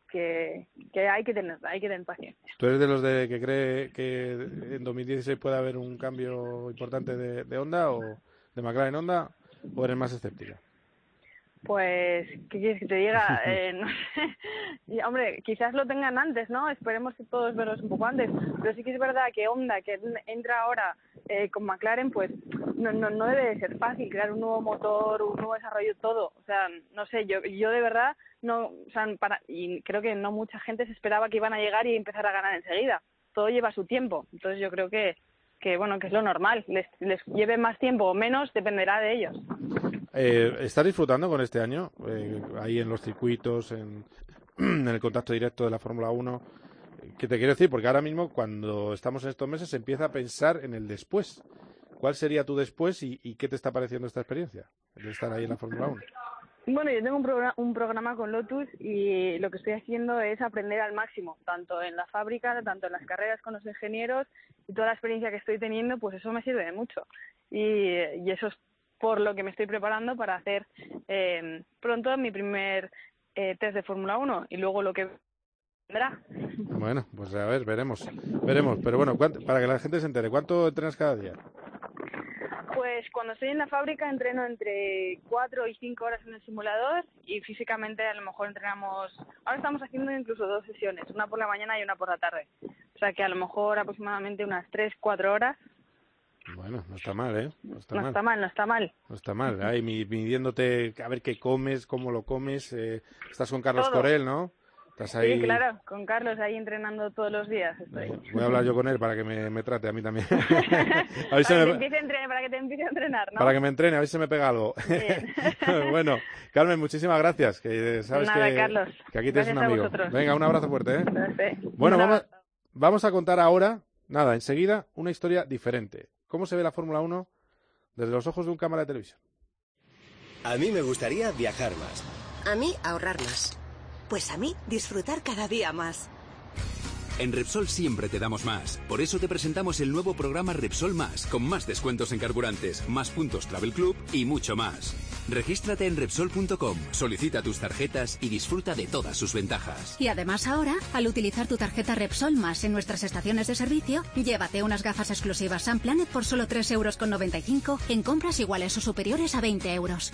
que que hay que tenerla, hay que tener paciencia. ¿Tú eres de los de que cree que en dos mil dieciséis puede haber un cambio importante de, de Honda o de McLaren Honda o eres más escéptica? Pues, ¿qué quieres que te diga? Eh, no sé. Y, hombre, quizás lo tengan antes, ¿no? Esperemos que todos verlos un poco antes. Pero sí que es verdad que Honda, que entra ahora eh, con McLaren, pues no, no no debe de ser fácil crear un nuevo motor, un nuevo desarrollo, todo. O sea, no sé, yo yo de verdad no, o sea, para y creo que no mucha gente se esperaba que iban a llegar y empezar a ganar enseguida. Todo lleva su tiempo. Entonces yo creo que que bueno, que es lo normal. Les les lleve más tiempo o menos dependerá de ellos. Eh, ¿Estás disfrutando con este año? Eh, ahí en los circuitos, en, en el contacto directo de la Fórmula uno. ¿Qué te quiero decir? Porque ahora mismo, cuando estamos en estos meses, se empieza a pensar en el después. ¿Cuál sería tu después y, y qué te está pareciendo esta experiencia de estar ahí en la Fórmula uno? Bueno, yo tengo un, programa, un programa con Lotus y lo que estoy haciendo es aprender al máximo, tanto en la fábrica, tanto en las carreras con los ingenieros y toda la experiencia que estoy teniendo, pues eso me sirve de mucho. Y, y eso es por lo que me estoy preparando para hacer eh, pronto mi primer eh, test de Fórmula uno y luego lo que vendrá. Bueno, pues a ver, veremos, veremos. Pero bueno, para que la gente se entere, ¿cuánto entrenas cada día? Pues cuando estoy en la fábrica entreno entre cuatro y cinco horas en el simulador y físicamente a lo mejor entrenamos, ahora estamos haciendo incluso dos sesiones, una por la mañana y una por la tarde. O sea que a lo mejor aproximadamente unas tres, cuatro horas. Bueno, no está mal, ¿eh? No está, no mal. está mal, no está mal. No está mal. Ahí midiéndote a ver qué comes, cómo lo comes. Eh, estás con Carlos Todo. Corel, ¿no? Estás ahí... Sí, claro, con Carlos ahí entrenando todos los días estoy. Voy a hablar yo con él para que me, me trate a mí también. a ver para, me... que te entrenar, para que te empiece a entrenar, ¿no? Para que me entrene, a ver si me pega algo. Bueno, Carmen, muchísimas gracias. Que sabes Nada, que, Carlos. que aquí tienes un amigo. Venga, un abrazo fuerte, ¿eh? Gracias. Bueno, vamos, vamos a contar ahora, nada, enseguida, una historia diferente. ¿Cómo se ve la Fórmula uno desde los ojos de un cámara de televisión? A mí me gustaría viajar más. A mí ahorrar más. Pues a mí disfrutar cada día más. En Repsol siempre te damos más. Por eso te presentamos el nuevo programa Repsol Más, con más descuentos en carburantes, más puntos Travel Club y mucho más. Regístrate en Repsol punto com, solicita tus tarjetas y disfruta de todas sus ventajas. Y además ahora, al utilizar tu tarjeta Repsol Más en nuestras estaciones de servicio, llévate unas gafas exclusivas Sun Planet por solo tres euros con noventa y cinco en compras iguales o superiores a veinte euros.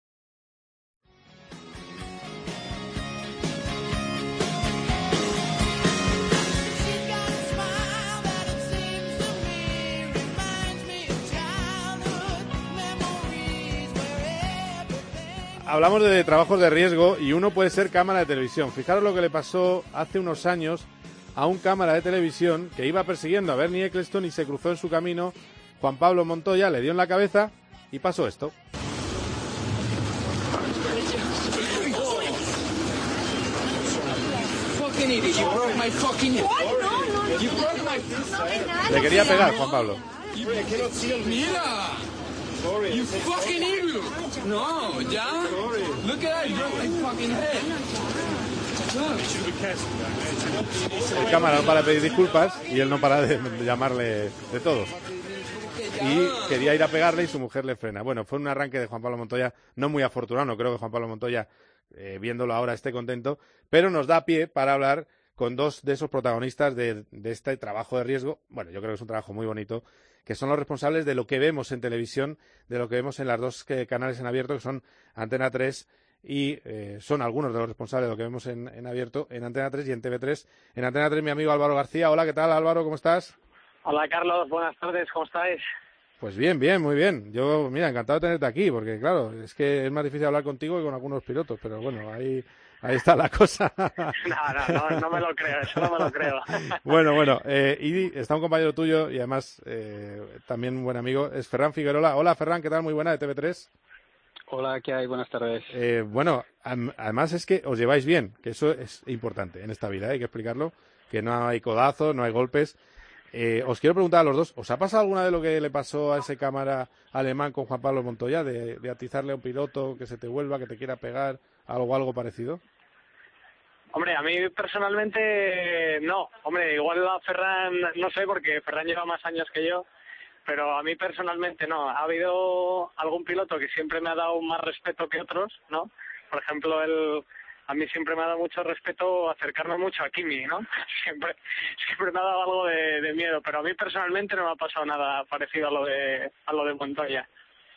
Hablamos de trabajos de riesgo y uno puede ser cámara de televisión. Fijaros lo que le pasó hace unos años a un cámara de televisión que iba persiguiendo a Bernie Ecclestone y se cruzó en su camino. Juan Pablo Montoya le dio en la cabeza y pasó esto. Le quería pegar, Juan Pablo. Mira. You fucking idiot! No, ya. Look at that, you broke my fucking head. El cámara no para de pedir disculpas y él no para de llamarle de todo. Y quería ir a pegarle y su mujer le frena. Bueno, fue un arranque de Juan Pablo Montoya no muy afortunado. No creo que Juan Pablo Montoya, eh, viéndolo ahora, esté contento, pero nos da pie para hablar con dos de esos protagonistas de, de este trabajo de riesgo. Bueno, yo creo que es un trabajo muy bonito, que son los responsables de lo que vemos en televisión, de lo que vemos en las dos que, canales en abierto, que son Antena tres, y eh, son algunos de los responsables de lo que vemos en, en abierto, en Antena tres y en T V tres. En Antena tres, mi amigo Álvaro García. Hola, ¿qué tal, Álvaro? ¿Cómo estás? Hola, Carlos. Buenas tardes. ¿Cómo estáis? Pues bien, bien, muy bien. Yo, mira, encantado de tenerte aquí, porque claro, es que es más difícil hablar contigo que con algunos pilotos, pero bueno, ahí... Ahí está la cosa. No, no, no, no me lo creo, eso no me lo creo. Bueno, bueno, eh, y está un compañero tuyo y además eh, también un buen amigo, es Ferran Figuerola. Hola, Ferran, ¿qué tal? Muy buena, de T V tres. Hola, ¿qué hay? Buenas tardes. Eh, bueno, am, además es que os lleváis bien, que eso es importante en esta vida, ¿eh? Hay que explicarlo, que no hay codazos, no hay golpes. Eh, os quiero preguntar a los dos, ¿os ha pasado alguna de lo que le pasó a ese cámara alemán con Juan Pablo Montoya, de, de atizarle a un piloto, que se te vuelva, que te quiera pegar, algo algo parecido? Hombre, a mí personalmente no. Hombre, igual a Ferran no sé, porque Ferran lleva más años que yo, pero a mí personalmente no. Ha habido algún piloto que siempre me ha dado más respeto que otros, ¿no? Por ejemplo, el, a mí siempre me ha dado mucho respeto acercarme mucho a Kimi, ¿no? Siempre siempre me ha dado algo de, de miedo, pero a mí personalmente no me ha pasado nada parecido a lo de a lo de Montoya.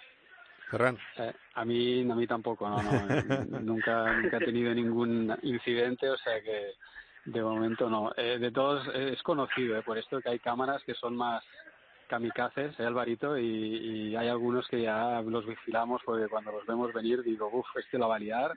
Ferran. Eh, a mí a mí tampoco, no, no nunca nunca he tenido ningún incidente, o sea que de momento no. Eh, de todos eh, es conocido, eh, por esto que hay cámaras que son más kamikazes, eh, Alvarito, y, y hay algunos que ya los vigilamos porque cuando los vemos venir digo, uff, este la va a liar,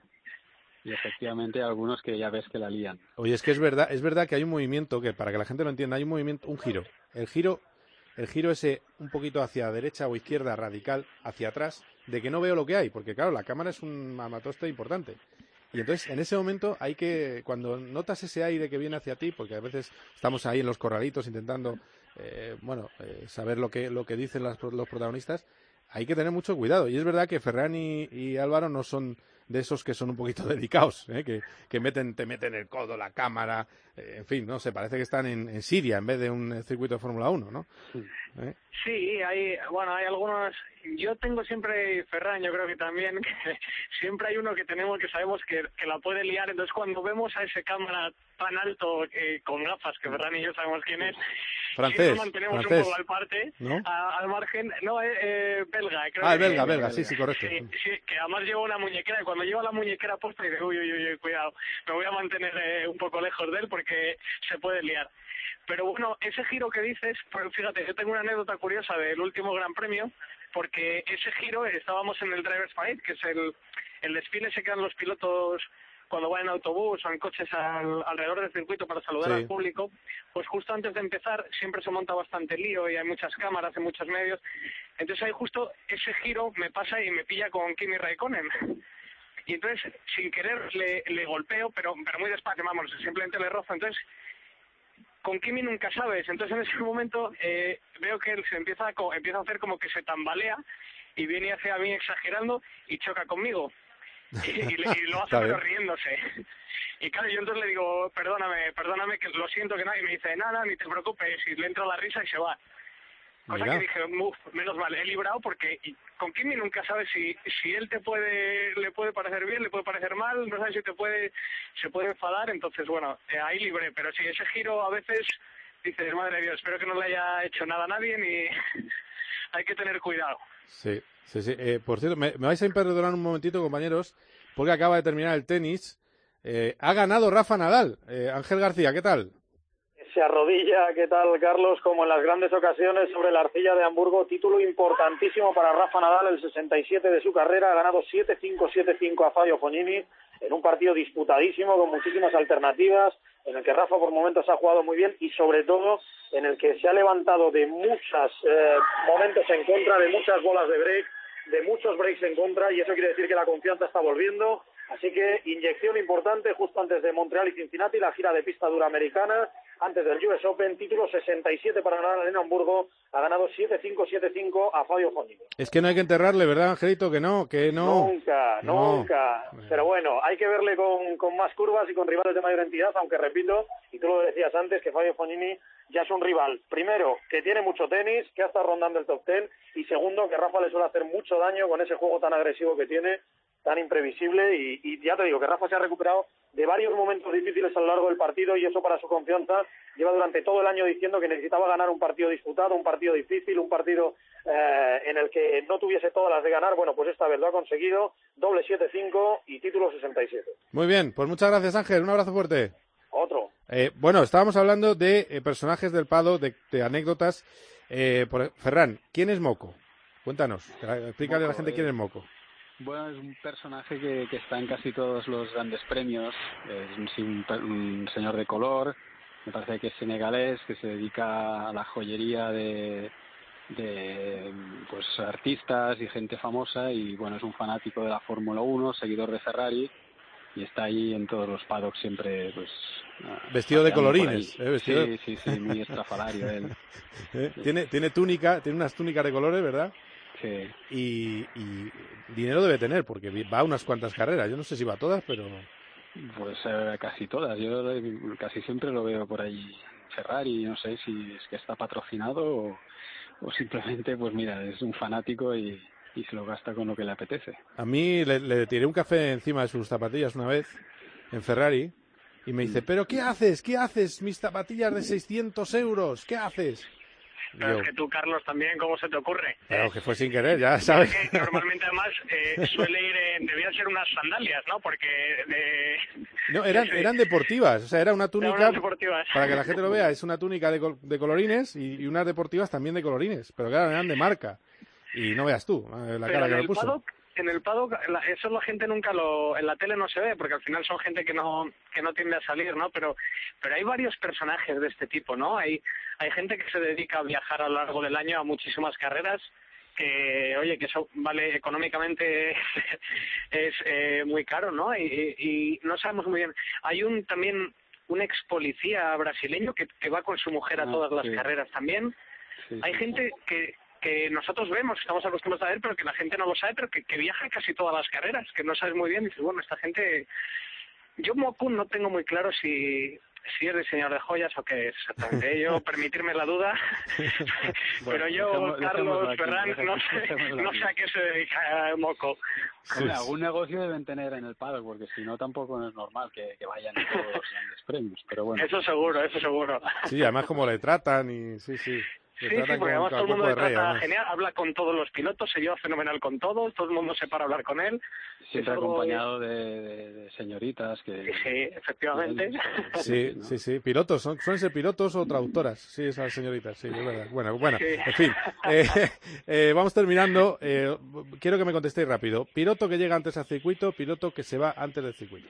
y efectivamente hay algunos que ya ves que la lían. Oye, es que es verdad, es verdad que hay un movimiento que, para que la gente lo entienda, hay un movimiento, un giro. El giro El giro ese un poquito hacia derecha o izquierda, radical, hacia atrás, de que no veo lo que hay, porque claro, la cámara es un armatoste importante. Y entonces, en ese momento, hay que, cuando notas ese aire que viene hacia ti, porque a veces estamos ahí en los corralitos intentando, eh, bueno, eh, saber lo que lo que dicen las, los protagonistas, hay que tener mucho cuidado. Y es verdad que Ferran y, y Álvaro no son de esos que son un poquito delicados, ¿eh? que, que meten, te meten el codo, la cámara, eh, en fin, no sé, parece que están en, en Siria en vez de un circuito de Fórmula uno, ¿no? ¿Eh? Sí, hay, bueno, hay algunos, yo tengo siempre, Ferran, yo creo que también, que siempre hay uno que tenemos que sabemos que, que la puede liar, entonces cuando vemos a ese cámara tan alto eh, con gafas, que Ferran y yo sabemos quién es, francés, nos mantenemos francés, un poco al parte, ¿no? a, al margen, no, eh, eh, belga, creo ah, que belga, es, belga, sí, sí, correcto. Sí, sí, que además lleva una muñequera y cuando lleva la muñequera puesta dice, uy, uy, uy, cuidado, me voy a mantener eh, un poco lejos de él porque se puede liar. Pero bueno, ese giro que dices, pues fíjate, yo tengo una anécdota curiosa del último Gran Premio, porque ese giro estábamos en el Drivers Parade, que es el, el desfile se quedan los pilotos cuando van en autobús o en coches al, alrededor del circuito para saludar sí. al público, pues justo antes de empezar siempre se monta bastante lío y hay muchas cámaras, hay muchos medios. Entonces ahí justo ese giro me pasa y me pilla con Kimi Raikkonen. Y entonces, sin querer, le, le golpeo, pero, pero muy despacio, vamos, simplemente le rozo. Entonces, con Kimi nunca sabes. Entonces en ese momento eh, veo que él se empieza a, empieza a hacer como que se tambalea y viene hacia mí exagerando y choca conmigo. y, y, y lo hace pero riéndose. Y claro, yo entonces le digo, perdóname, perdóname, que lo siento que nadie me dice nada, ni te preocupes, y le entra la risa y se va. Cosa Mira. que dije, uf, menos mal, he librado porque con Kimi nunca sabes si si él te puede le puede parecer bien, le puede parecer mal, no sabes si te puede se puede enfadar, entonces bueno, eh, ahí libré, pero sí, ese giro a veces dices, madre de Dios, espero que no le haya hecho nada a nadie ni hay que tener cuidado. Sí, sí, sí. Eh, por cierto, me, me vais a perdonar un momentito, compañeros, porque acaba de terminar el tenis. Eh, ha ganado Rafa Nadal. Eh, Ángel García, ¿qué tal? Se arrodilla, ¿qué tal, Carlos? Como en las grandes ocasiones sobre la arcilla de Hamburgo, título importantísimo para Rafa Nadal, el sesenta y siete de su carrera, ha ganado siete cinco, siete cinco a Fabio Fognini, en un partido disputadísimo, con muchísimas alternativas, en el que Rafa por momentos ha jugado muy bien y sobre todo en el que se ha levantado de muchos eh, momentos en contra, de muchas bolas de break, de muchos breaks en contra, y eso quiere decir que la confianza está volviendo. Así que inyección importante justo antes de Montreal y Cincinnati, la gira de pista dura americana, antes del U S Open, título sesenta y siete para ganar en Hamburgo, ha ganado siete cinco, siete cinco a Fabio Fognini. Es que no hay que enterrarle, ¿verdad, Angelito? Que no, que no. Nunca, no. nunca. Pero bueno, hay que verle con, con más curvas y con rivales de mayor entidad, aunque repito, y tú lo decías antes, que Fabio Fognini ya es un rival, primero, que tiene mucho tenis, que ha estado rondando el top ten, y segundo, que Rafa le suele hacer mucho daño con ese juego tan agresivo que tiene, tan imprevisible, y, y ya te digo que Rafa se ha recuperado de varios momentos difíciles a lo largo del partido, y eso para su confianza lleva durante todo el año diciendo que necesitaba ganar un partido disputado, un partido difícil, un partido eh, en el que no tuviese todas las de ganar. Bueno, pues esta vez lo ha conseguido, doble siete cinco y título sesenta y siete. Muy bien, pues muchas gracias, Ángel, un abrazo fuerte. Otro. Eh, bueno, estábamos hablando de eh, personajes del Pado, de, de anécdotas. Eh, por, Ferran, ¿quién es Moco? Cuéntanos, explícale a la gente quién es Moco. Bueno, es un personaje que, que está en casi todos los grandes premios. Es un, sí, un, un señor de color, me parece que es senegalés, que se dedica a la joyería de, de pues artistas y gente famosa, y bueno, es un fanático de la Fórmula uno, seguidor de Ferrari, y está ahí en todos los paddocks siempre, pues... Vestido de colorines. Eh, vestido... Sí, sí, sí, muy estrafalario él. ¿Eh? Tiene, tiene túnica, tiene unas túnicas de colores, ¿verdad? Sí. Y, y dinero debe tener, porque va a unas cuantas carreras. Yo no sé si va a todas, pero... Pues eh, casi todas. Yo casi siempre lo veo por ahí Ferrari. No sé si es que está patrocinado o, o simplemente, pues mira, es un fanático y, y se lo gasta con lo que le apetece. A mí le, le tiré un café encima de sus zapatillas una vez, en Ferrari, y me dice, ¿pero qué haces? ¿Qué haces? Mis zapatillas de seiscientos euros. ¿Qué haces? Pero Yo, es que tú, Carlos, también, ¿cómo se te ocurre? Claro, que fue sin querer, ya sabes. Es que normalmente, además, eh, suele ir en... Debían ser unas sandalias, ¿no? Porque de... No, eran, sí. eran deportivas, o sea, era una túnica, deportivas. para que la gente lo vea, es una túnica de, col de colorines y, y unas deportivas también de colorines, pero claro, eran de marca. Y no veas tú, la pero cara que me puso. Paddock, en el paddock, la, eso la gente nunca lo... En la tele no se ve, porque al final son gente que no que no tiende a salir, ¿no? Pero pero hay varios personajes de este tipo, ¿no? Hay hay gente que se dedica a viajar a lo largo del año a muchísimas carreras, que, oye, que eso vale económicamente es eh, muy caro, ¿no? Y, y no sabemos muy bien. Hay un también un ex policía brasileño que, que va con su mujer a ah, todas sí. las carreras también. Sí, hay sí, gente sí. que que nosotros vemos, estamos acostumbrados a ver, pero que la gente no lo sabe, pero que, que viaja casi todas las carreras, que no sabes muy bien, y dices, bueno, esta gente... Yo, Moku, no tengo muy claro si, si es diseñador de joyas o qué es exactamente. Yo, permitirme la duda, pero yo, dejemos, Carlos, aquí, Ferran, dejemos, no sé, dejemos no sé a qué se dedica Moco. Sí, sí. Algún negocio deben tener en el paddock, porque si no tampoco no es normal que, que vayan a todos los grandes premios, pero bueno. Eso seguro, eso seguro. Sí, además como le tratan y sí, sí. Sí, sí, porque además todo el mundo le trata genial, habla con todos los pilotos, se lleva fenomenal con todos, todo el mundo se para a hablar con él. Siempre acompañado de, de, de señoritas que... Sí, efectivamente. Sí, sí, sí, pilotos, son, suelen ser pilotos o traductoras, sí, esas señoritas, sí, es verdad. Bueno, bueno, sí. En fin, eh, eh, vamos terminando, eh, quiero que me contestéis rápido. Piloto que llega antes al circuito, piloto que se va antes del circuito.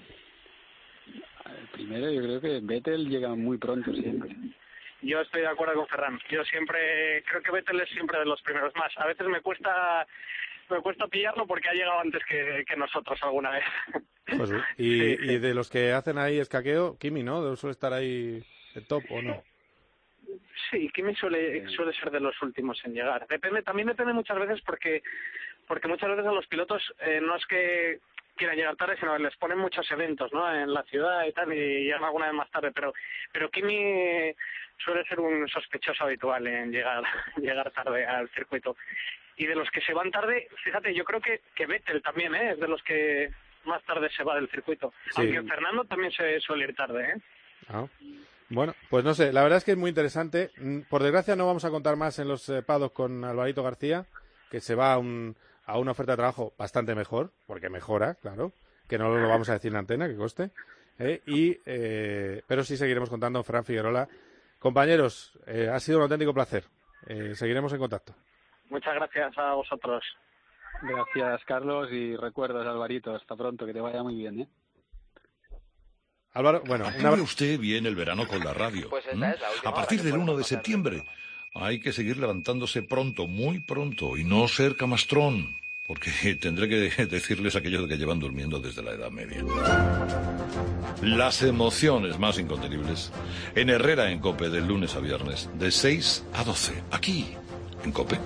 El primero, yo creo que Vettel llega muy pronto siempre. Yo estoy de acuerdo con Ferran. Yo siempre, creo que Vettel es siempre de los primeros más. A veces me cuesta me cuesta pillarlo porque ha llegado antes que, que nosotros alguna vez. Pues, y, sí, y sí. de los que hacen ahí escaqueo, Kimi, ¿no? ¿Suele estar ahí el top o no? Sí, Kimi suele, suele ser de los últimos en llegar. Depende, también depende muchas veces porque porque muchas veces a los pilotos eh, no es que quieran llegar tarde, sino que les ponen muchos eventos, ¿no? En la ciudad y tal, y llegan alguna vez más tarde. Pero, pero Kimi suele ser un sospechoso habitual en llegar, llegar tarde al circuito. Y de los que se van tarde, fíjate, yo creo que, que Vettel también, ¿eh? Es de los que más tarde se va del circuito. Sí. Aunque Fernando también se suele ir tarde, ¿eh? Ah. Bueno, pues no sé, la verdad es que es muy interesante. Por desgracia no vamos a contar más en los eh, paddocks con Alvarito García, que se va a, un, a una oferta de trabajo bastante mejor, porque mejora, claro, que no lo vamos a decir en antena, que coste. Eh, y eh, pero sí seguiremos contando, Fran Figuerola. Compañeros, eh, ha sido un auténtico placer. Eh, seguiremos en contacto. Muchas gracias a vosotros. Gracias, Carlos, y recuerdos, Alvarito. Hasta pronto, que te vaya muy bien, ¿eh? Álvaro, bueno, una... usted bien el verano con la radio. Pues esta es la última a partir del uno de septiembre hay que seguir levantándose pronto, muy pronto, y no ser camastrón, porque tendré que decirles aquello de que llevan durmiendo desde la Edad Media. Las emociones más incontenibles en Herrera en COPE, del lunes a viernes, de seis a doce, aquí, en COPE.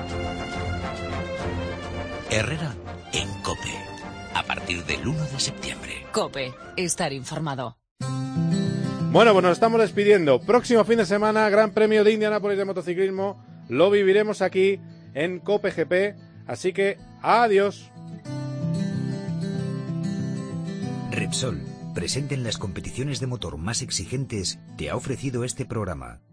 Herrera en COPE, a partir del uno de septiembre. COPE, estar informado. Bueno, pues nos estamos despidiendo. Próximo fin de semana, Gran Premio de Indianápolis de motociclismo. Lo viviremos aquí en COPE G P. Así que, adiós. Repsol, presente en las competiciones de motor más exigentes, te ha ofrecido este programa.